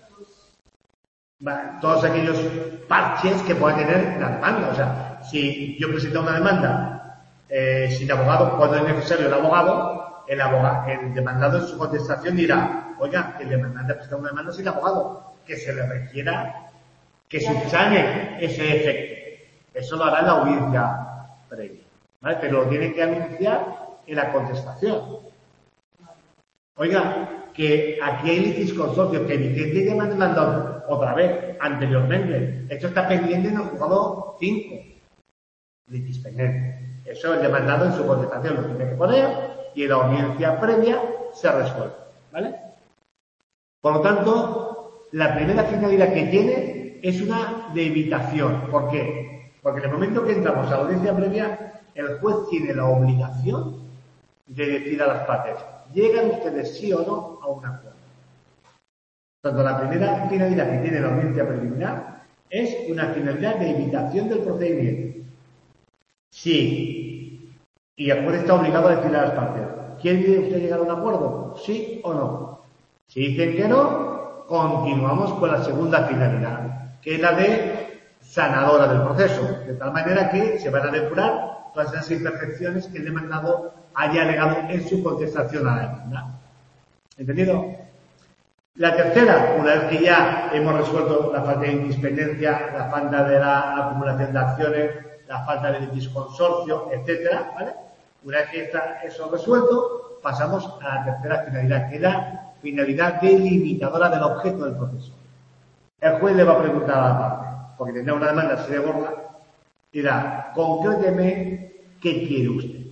va, todos aquellos parches que pueda tener la demanda. O sea, si yo presento una demanda eh, sin abogado, cuando es necesario el abogado, el abogado, el demandado en su contestación dirá, oiga, el demandante ha presentado una demanda sin abogado, que se le requiera que subsane ese efecto. Eso lo hará la audiencia previa, ¿vale? Pero lo tiene que anunciar en la contestación. Oiga, que aquí hay litisconsorcio, que Vicente ya me ha demandado otra vez, anteriormente. Esto está pendiente en el juzgado cinco. Litispendiente. Eso el demandado en su contestación lo tiene que poner y en la audiencia previa se resuelve, ¿vale? Por lo tanto, la primera finalidad que tiene es una de evitación. ¿Por qué? Porque en el momento que entramos a la audiencia previa, el juez tiene la obligación de decir a las partes, ¿llegan ustedes sí o no a un acuerdo? Tanto la primera finalidad que tiene la audiencia preliminar es una finalidad de evitación del procedimiento. Sí, y el juez está obligado a decir a las partes, ¿quiere usted llegar a un acuerdo? ¿Sí o no? Si dicen que no, continuamos con la segunda finalidad, que es la de sanadora del proceso, de tal manera que se van a depurar todas esas imperfecciones que el demandado haya alegado en su contestación a la demanda. ¿Entendido? La tercera, una vez que ya hemos resuelto la falta de indispendencia, la falta de la acumulación de acciones, la falta de litisconsorcio, etcétera, ¿vale? Una vez que está eso resuelto, pasamos a la tercera finalidad, que es la finalidad delimitadora del objeto del proceso. El juez le va a preguntar a la parte, porque tendrá una demanda así de gorda, y dirá, concréteme qué quiere usted.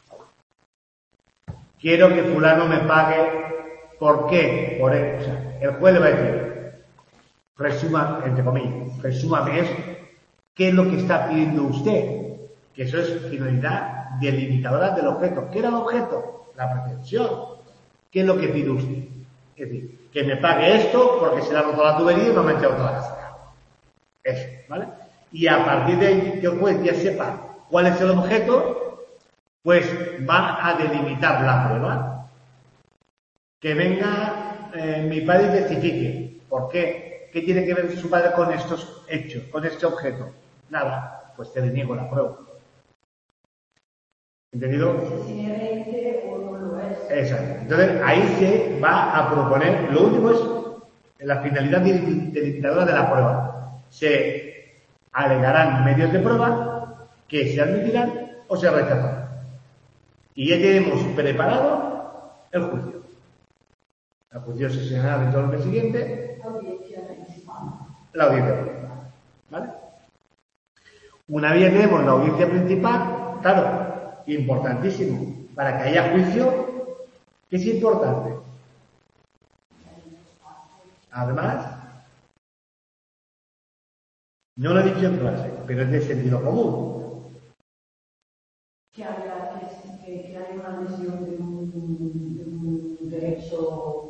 Quiero que fulano me pague. ¿Por qué? Por él. O sea, el juez le va a decir, resuma, entre comillas, resúmame eso. ¿Qué es lo que está pidiendo usted? Que eso es finalidad delimitadora del objeto. ¿Qué era el objeto? La pretensión. ¿Qué es lo que pide usted? Es decir, que me pague esto porque se le ha roto la tubería y me ha manchado toda la casa. Eso, ¿vale? Y a partir de que el juez ya sepa cuál es el objeto, pues va a delimitar la prueba. Que venga eh, mi padre y testifique. ¿Por qué? ¿Qué tiene que ver su padre con estos hechos, con este objeto? Nada, pues te deniego la prueba. ¿Entendido? ¿Es inherente o no lo es? Exacto. Entonces, ahí se va a proponer, lo último es la finalidad delimitadora de la prueba. Se alegarán medios de prueba que se admitirán o se rechazarán. Y ya tenemos preparado el juicio. El juicio se sesionará dentro del mes siguiente. La audiencia principal. La audiencia principal. ¿Vale? Una vez tenemos la audiencia principal, claro, importantísimo. Para que haya juicio, ¿qué es importante? Además, no lo he dicho en clase, pero es de sentido común. Que haya, que, que, que haya una lesión de un, de un derecho.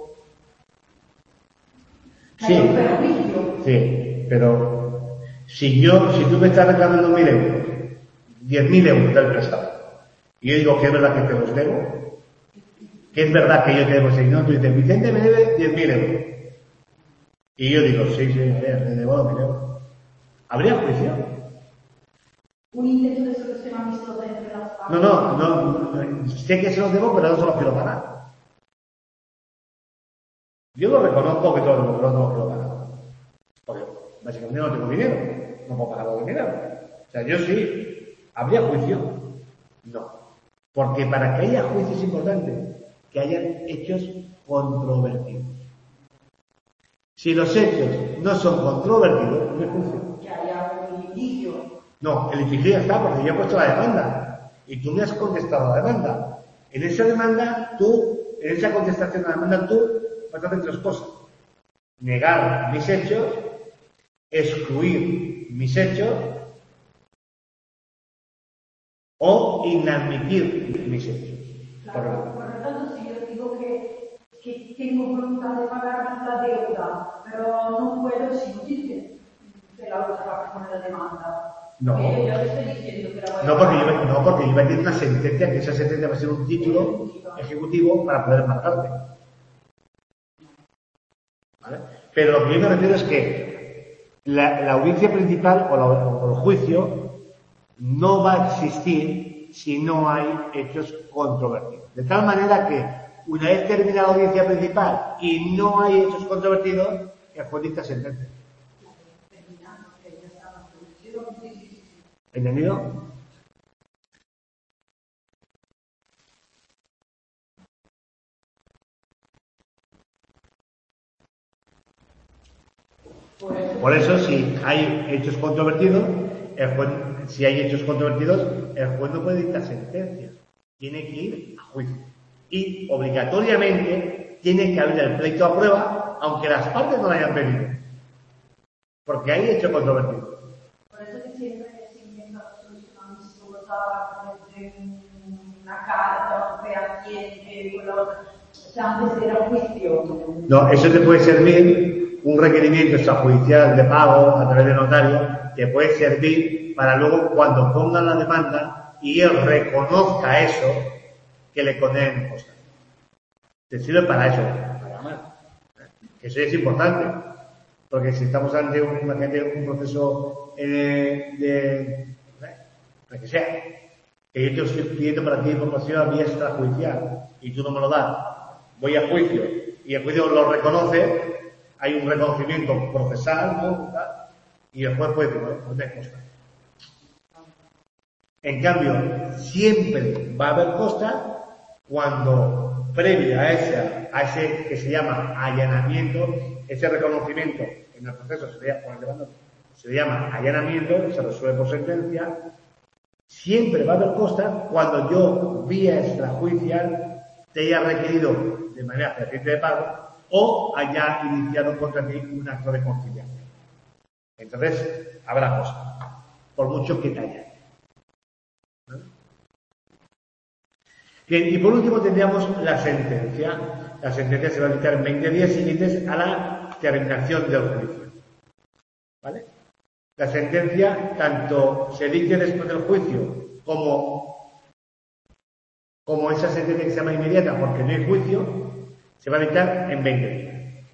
Sí, un perjuicio. sí, pero si yo, si tú me estás reclamando mil euros, diez mil euros del prestado, y yo digo que es verdad que te los debo, que es verdad que yo te debo seis, no, tú dices, Vicente me debe diez mil euros. Y yo digo, sí, sí, a ver, le debo dos mil euros. ¿Habría juicio? Un intento de solución amistosa entre las partes. No, no, no, no, sé que se los debo, pero no se los quiero pagar. Yo lo reconozco que todos los no los quiero pagar. Porque básicamente no tengo dinero, no puedo pagar los dinero. O sea, yo sí, ¿habría juicio? No. Porque para que haya juicio es importante que hayan hechos controvertidos. Si los hechos no son controvertidos, no hay juicio. Que haya un litigio. No, el litigio ya está, porque yo he puesto la demanda. Y tú me has contestado la demanda. En esa demanda, tú, en esa contestación a la demanda, tú vas a hacer tres cosas. Negar mis hechos, excluir mis hechos o inadmitir mis hechos. Claro, por lo tanto, si yo digo que, que tengo voluntad de pagar la deuda, pero no puedo, si no dice que la otra va a poner la demanda. No. Porque yo le estoy diciendo que la voy a No porque, pagar. yo, no, porque iba a tener una sentencia, que esa sentencia va a ser un título ejecutivo para poder embargarte. ¿Vale? Pero lo que yo me refiero es que la, la audiencia principal o, la, o el juicio no va a existir si no hay hechos controvertidos. De tal manera que, una vez termina la audiencia principal y no hay hechos controvertidos, el juez dicta sentencia. ¿Entendido? Por eso, si hay hechos controvertidos, el juez, si hay hechos controvertidos, el juez no puede dictar sentencias. Tiene que ir a juicio. Y obligatoriamente tiene que abrir el pleito a prueba, aunque las partes no lo hayan pedido. Porque hay hechos controvertidos. Por eso que siempre se intenta solucionar una carta, un fehaciente, con la otra. O sea, antes era juicio. No, eso te puede servir, un requerimiento extrajudicial de pago a través de notario, te puede servir para luego, cuando pongan la demanda y él reconozca eso, que le condenen cosas. Te sirve para eso, para más. Eso es importante. Porque si estamos ante un, imagínate, un proceso eh, de, de que sea, que yo te estoy pidiendo para ti información vía extrajudicial y tú no me lo das, voy a juicio y el juicio lo reconoce, hay un reconocimiento procesal, ¿no? Y el juez puede decir, bueno, pues te consta. En cambio, siempre va a haber costa cuando, previo a ese, a ese que se llama allanamiento, ese reconocimiento en el proceso se, llama, se llama allanamiento, se resuelve por sentencia, siempre va a haber costa cuando yo, vía extrajudicial, te haya requerido de manera fehaciente de pago o haya iniciado contra ti un acto de conciliación. Entonces, habrá costa, por mucho que te haya. Bien, y por último tendríamos la sentencia. La sentencia se va a dictar en veinte días siguientes a la terminación del juicio. ¿Vale? La sentencia, tanto se dicte después del juicio como, como esa sentencia que se llama inmediata porque no hay juicio, se va a dictar en veinte días.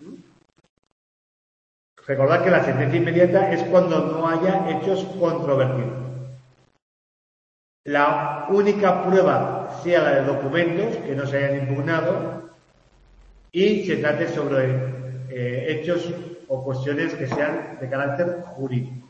Recordad que la sentencia inmediata es cuando no haya hechos controvertidos. La única prueba sea la de documentos que no se hayan impugnado y se trate sobre eh, hechos o cuestiones que sean de carácter jurídico.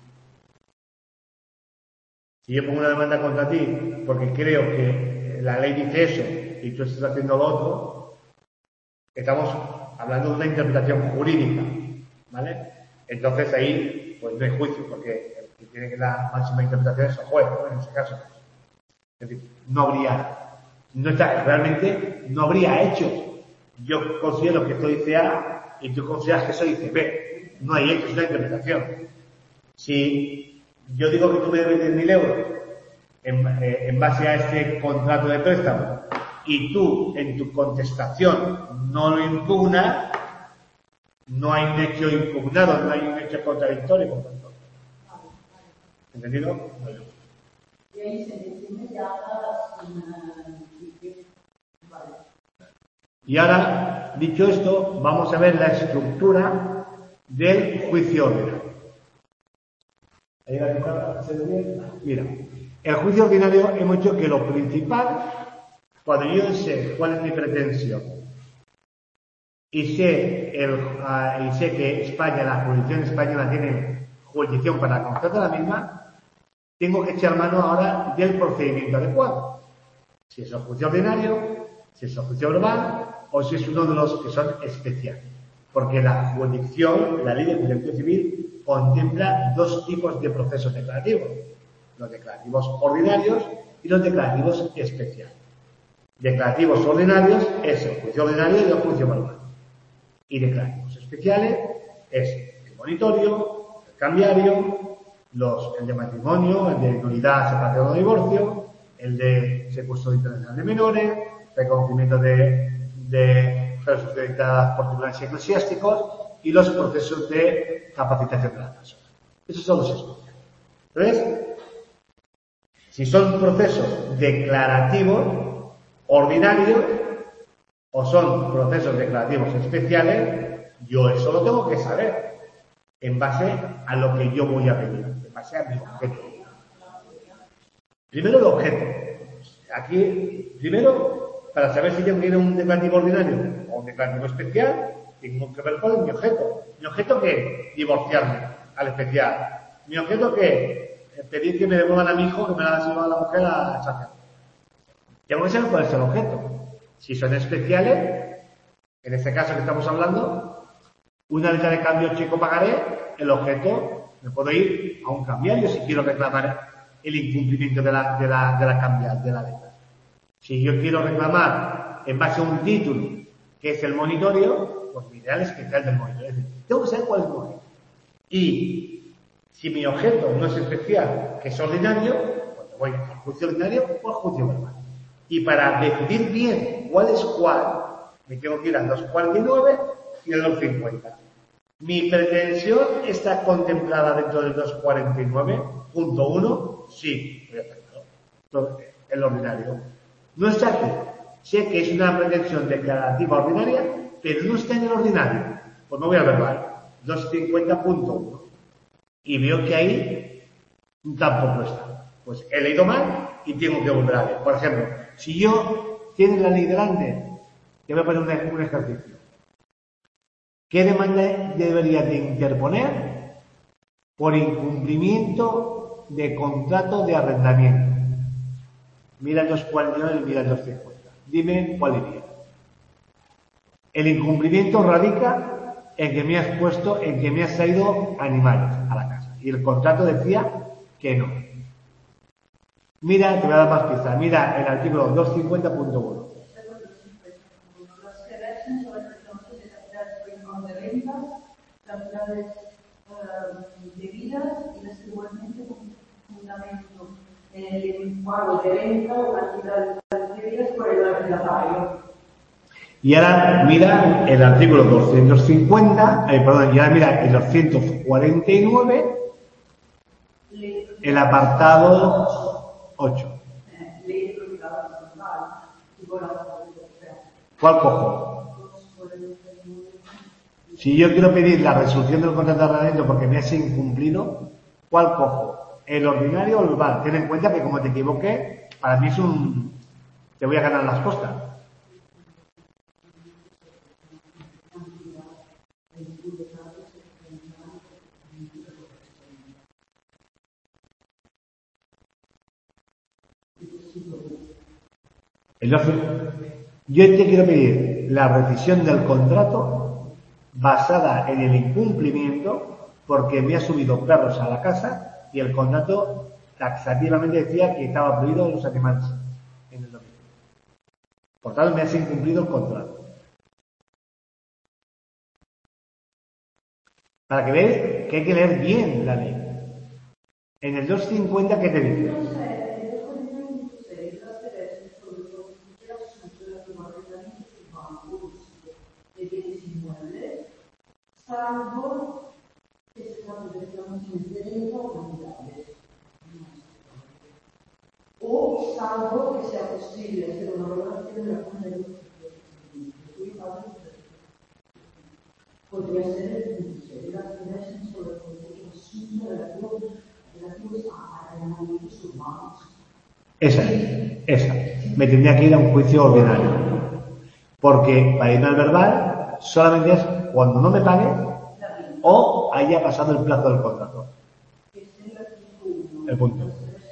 Si yo pongo una demanda contra ti porque creo que la ley dice eso y tú estás haciendo lo otro, estamos hablando de una interpretación jurídica, ¿vale? Entonces ahí pues no hay juicio porque el que tiene que dar máxima interpretación es el juez, ¿no? En ese caso. Es decir, no habría, no está, realmente no habría hecho. Yo considero que esto dice A y tú consideras que eso dice B. No hay hecho, es una interpretación. Si yo digo que tú me debes diez mil euros en, eh, en base a este contrato de préstamo y tú en tu contestación no lo impugnas, no hay un hecho impugnado, no hay un hecho contradictorio con tanto. ¿Entendido? Bueno. Y ahí se dice inmediata sin... Vale. Y ahora, dicho esto, vamos a ver la estructura del juicio ordinario. Mira, el juicio ordinario hemos dicho que lo principal, cuando yo sé cuál es mi pretensión y sé, el, uh, y sé que España, la jurisdicción española tiene jurisdicción para conocer de la misma, tengo que echar mano ahora del procedimiento adecuado. Si es el juicio ordinario, si es el juicio verbal o si es uno de los que son especiales. Porque la jurisdicción, la ley de jurisdicción civil, contempla dos tipos de procesos declarativos. Los declarativos ordinarios y los declarativos especiales. Declarativos ordinarios es el juicio ordinario y el juicio verbal. Y declarativos especiales es el monitorio, el cambiario, los, el de matrimonio, el de nulidad, separación o divorcio, el de secuestro internacional de menores, reconocimiento de, de personas dictadas por tribunales eclesiásticos y los procesos de capacitación de la persona. Esos son los especiales. Entonces, si son procesos declarativos, ordinarios, o son procesos declarativos especiales, yo eso lo tengo que saber en base a lo que yo voy a pedir, en base a mi objeto. Primero el objeto. Aquí, primero, para saber si yo quiero un declarativo ordinario o un declarativo especial, tengo que ver cuál es mi objeto. ¿Mi objeto qué? Divorciarme al especial. ¿Mi objeto qué? Pedir que me devuelvan a mi hijo, que me la ha llevado la mujer a sacar. Tengo que saber cuál es el objeto. Si son especiales, en este caso que estamos hablando, una letra de cambio checo pagaré, el objeto, me puedo ir a un cambiario si quiero reclamar el incumplimiento de la, de la, de la cambial, de la letra. Si yo quiero reclamar en base a un título, que es el monitorio, pues mi ideal es que sea el del monitorio. Es decir, tengo que saber cuál es mi objeto. Y si mi objeto no es especial, que es ordinario, pues voy al juicio ordinario o al juicio verbal. Y para decidir bien cuál es cuál, me tengo que ir al doscientos cuarenta y nueve y al doscientos cincuenta. ¿Mi pretensión está contemplada dentro del doscientos cuarenta y nueve punto uno? Sí, el ordinario. No está aquí. Sé que es una pretensión declarativa ordinaria, pero no está en el ordinario. Pues me voy al verbal, doscientos cincuenta punto uno. Y veo que ahí tampoco está. Pues he leído mal y tengo que volver a leer. Por ejemplo, si yo tiene la ley delante, te voy a poner un, un ejercicio. ¿Qué demanda debería de interponer por incumplimiento de contrato de arrendamiento? Mira el doscientos cuarenta y nueve y mira el doscientos cincuenta. Dime cuál iría. El incumplimiento radica en que me has puesto, en que me has traído animales a la casa. Y el contrato decía que no. Mira, te voy a dar más pistas. Mira el artículo doscientos cincuenta punto uno. Los que versen sobre el reclamación de capitales de ventas, cantidades debidas y las que igualmente con fundamento en el pago de venta o cantidades debidas por el arrendatario. Y ahora mira el artículo doscientos cincuenta, eh, perdón, y ahora mira el doscientos cuarenta y nueve, el apartado ocho. ¿Cuál cojo? Si yo quiero pedir la resolución del contrato de arrendamiento porque me has incumplido, ¿cuál cojo? ¿El ordinario o el verbal? Ten en cuenta que como te equivoqué, para mí es un... te voy a ganar las costas. Entonces, yo te quiero pedir la rescisión del contrato basada en el incumplimiento porque me ha subido perros a la casa y el contrato taxativamente decía que estaba prohibido los animales en el domicilio. Por tanto, me has incumplido el contrato. Para que veáis que hay que leer bien la ley. En el doscientos cincuenta, ¿qué te dice? Salvo que se trate de reclamaciones de venta o cantidades. O salvo que sea posible hacer una valoración de la cuenta de los podría ser el punto de las diversas sobre el asunto relativos a arrendamientos urbanos. Esa es, esa. Me tendría que ir a un juicio ordinario. Porque para irme al verbal solamente es cuando no me pague o haya pasado el plazo del contrato. El punto.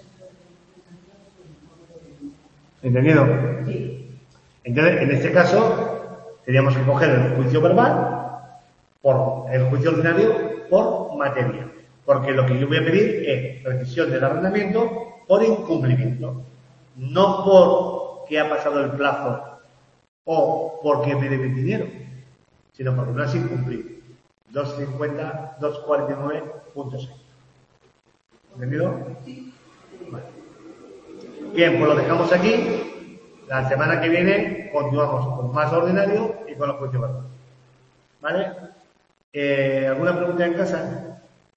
¿Entendido? Sí. Entonces, en este caso, teníamos que coger el juicio verbal por el juicio ordinario por materia. Porque lo que yo voy a pedir es rescisión del arrendamiento por incumplimiento. No por que ha pasado el plazo o porque me debe dinero, sino porque no has incumplido. doscientos cincuenta, doscientos cuarenta y nueve punto seis. ¿Entendido? Sí. Vale. Bien, pues lo dejamos aquí. La semana que viene continuamos con más ordinario y con los juicios verbales. ¿Vale? Eh, ¿Alguna pregunta en casa?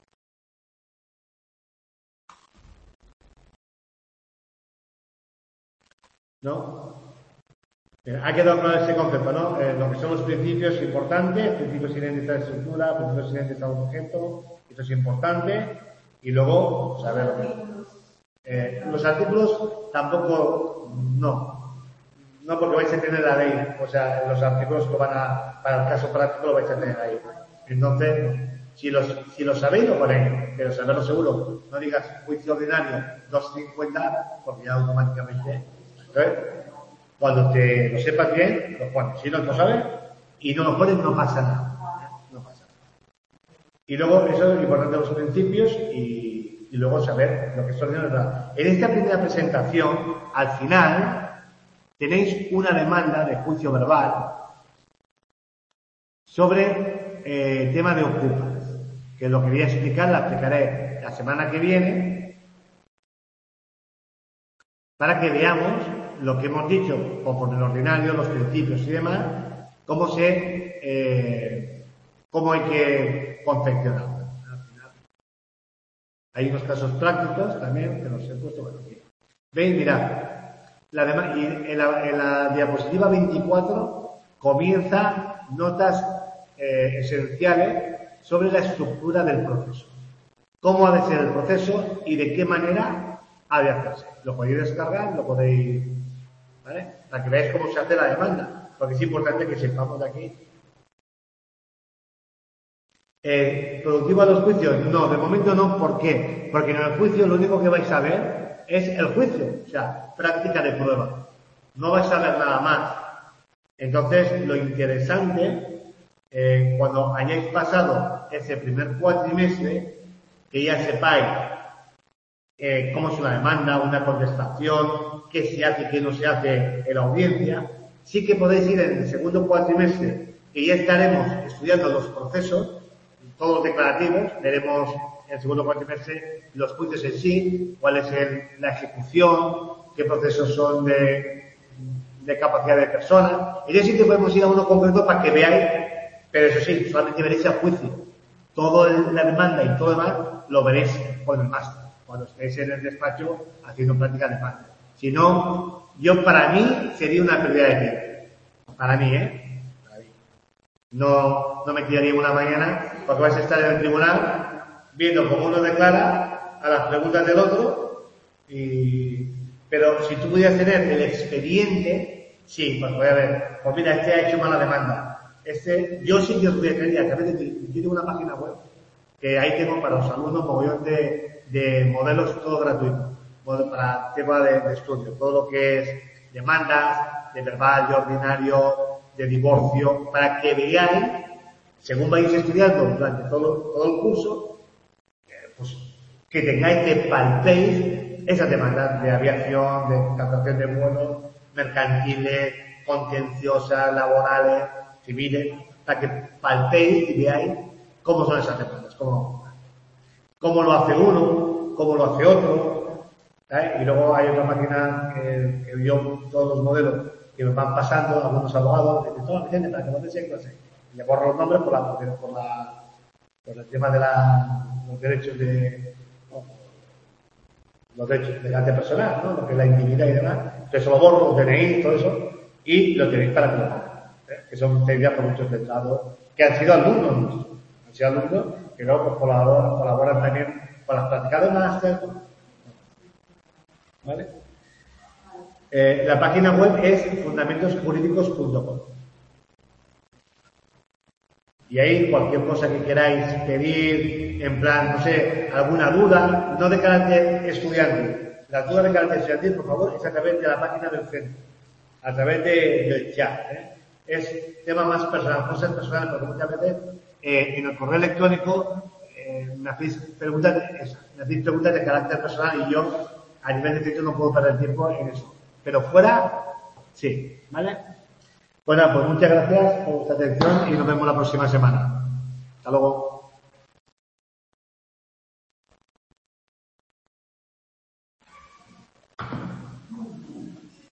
¿No? Bien, ha quedado claro ese concepto, ¿no? Eh, lo que son los principios importantes, principios inherentes a la estructura, principios inherentes a un objeto, eso es importante. Y luego, saber lo que... Eh, los artículos tampoco, no. No porque vais a tener la ley, o sea, los artículos que van a, para el caso práctico lo vais a tener ahí. Entonces, si los, si lo sabéis, lo ponéis, pero saberlo seguro. No digas juicio ordinario dos cincuenta, porque ya automáticamente. Entonces, cuando te lo sepas bien, lo pones. Si no lo sabes y no lo pones, no pasa nada. No pasa nada. Y luego, eso es importante, los principios y, y luego saber lo que es ordinario. En esta primera presentación, al final, tenéis una demanda de juicio verbal sobre el eh, tema de ocupas, que lo que voy a explicar, la explicaré la semana que viene, para que veamos lo que hemos dicho, conforme el ordinario, los principios y demás, cómo se, eh, cómo hay que confeccionar. Hay unos casos prácticos también que los he puesto por aquí. ¿Veis? Mirad. La demás, y en, la, en la diapositiva veinticuatro comienza notas eh, esenciales sobre la estructura del proceso. Cómo ha de ser el proceso y de qué manera ha de hacerse. Lo podéis descargar, lo podéis... ¿Vale? Para que veáis cómo se hace la demanda. Porque es importante que sepamos de aquí. Eh, ¿Productivo a los juicios? No, de momento no. ¿Por qué? Porque en el juicio lo único que vais a ver es el juicio, o sea, práctica de prueba. No vais a ver nada más. Entonces, lo interesante, eh, cuando hayáis pasado ese primer cuatrimestre, que ya sepáis eh, cómo es una demanda, una contestación, qué se hace y qué no se hace en la audiencia, sí que podéis ir en el segundo cuatrimestre, que ya estaremos estudiando los procesos, todos los declarativos, veremos en el segundo cuatrimestre los juicios en sí, cuál es el, la ejecución, qué procesos son de, de capacidad de persona. Y ya sí que podemos ir a uno concreto para que veáis, pero eso sí, solamente veréis el juicio. Todo el, la demanda y todo lo demás lo veréis con el máster, cuando estéis en el despacho haciendo práctica de máster. Si no, yo para mí sería una pérdida de tiempo. Para mí, ¿eh? Para mí. No, no me tiraría una mañana porque vais a estar en el tribunal viendo cómo uno declara a las preguntas del otro, y... pero si tú pudieras tener el expediente, sí, pues voy a ver, pues mira, este ha hecho mala demanda, este, yo sí que os voy a creer, a través de, yo tengo una página web, que ahí tengo para los alumnos mogollón de, de modelos, todo gratuito, para tema de, de estudio, todo lo que es demandas, de verbal, de ordinario, de divorcio, para que veáis, según vais estudiando durante todo, todo el curso, pues que tengáis, que palpéis esas demandas de aviación, de captación de vuelos, mercantiles, contenciosas, laborales, civiles, para que palpéis y veáis cómo son esas demandas, cómo, cómo lo hace uno, cómo lo hace otro, ¿sabes? Y luego hay otra máquina que, que yo, todos los modelos que me van pasando, algunos abogados, dicen, toma Vicente, para que no te sé clase. Y le borro los nombres por la, por la, por el tema de la, los derechos de, no, los derechos de carácter personal, ¿no? Lo que es la intimidad y demás. Entonces lo borro, los D N I, todo eso, y lo tenéis para que lo pongan, ¿eh? Que son pedidas por muchos letrados, que han sido alumnos nuestros, han sido alumnos que luego pues, colaboran, colaboran también con las prácticas de máster, ¿vale? Eh, la página web es fundamentos jurídicos punto com. Y ahí cualquier cosa que queráis pedir, en plan, no sé, alguna duda, no de carácter estudiantil. Las dudas de carácter estudiantil, por favor, es a través de la página del centro, a través de, del chat. ¿eh? Es tema más personal, cosas personales, porque muchas veces eh, en el correo electrónico eh, me hacéis preguntas, me hacéis preguntas de carácter personal y yo a nivel de centro no puedo perder tiempo en eso. Pero fuera, sí, ¿vale? Bueno, pues muchas gracias por vuestra atención y nos vemos la próxima semana. Hasta luego.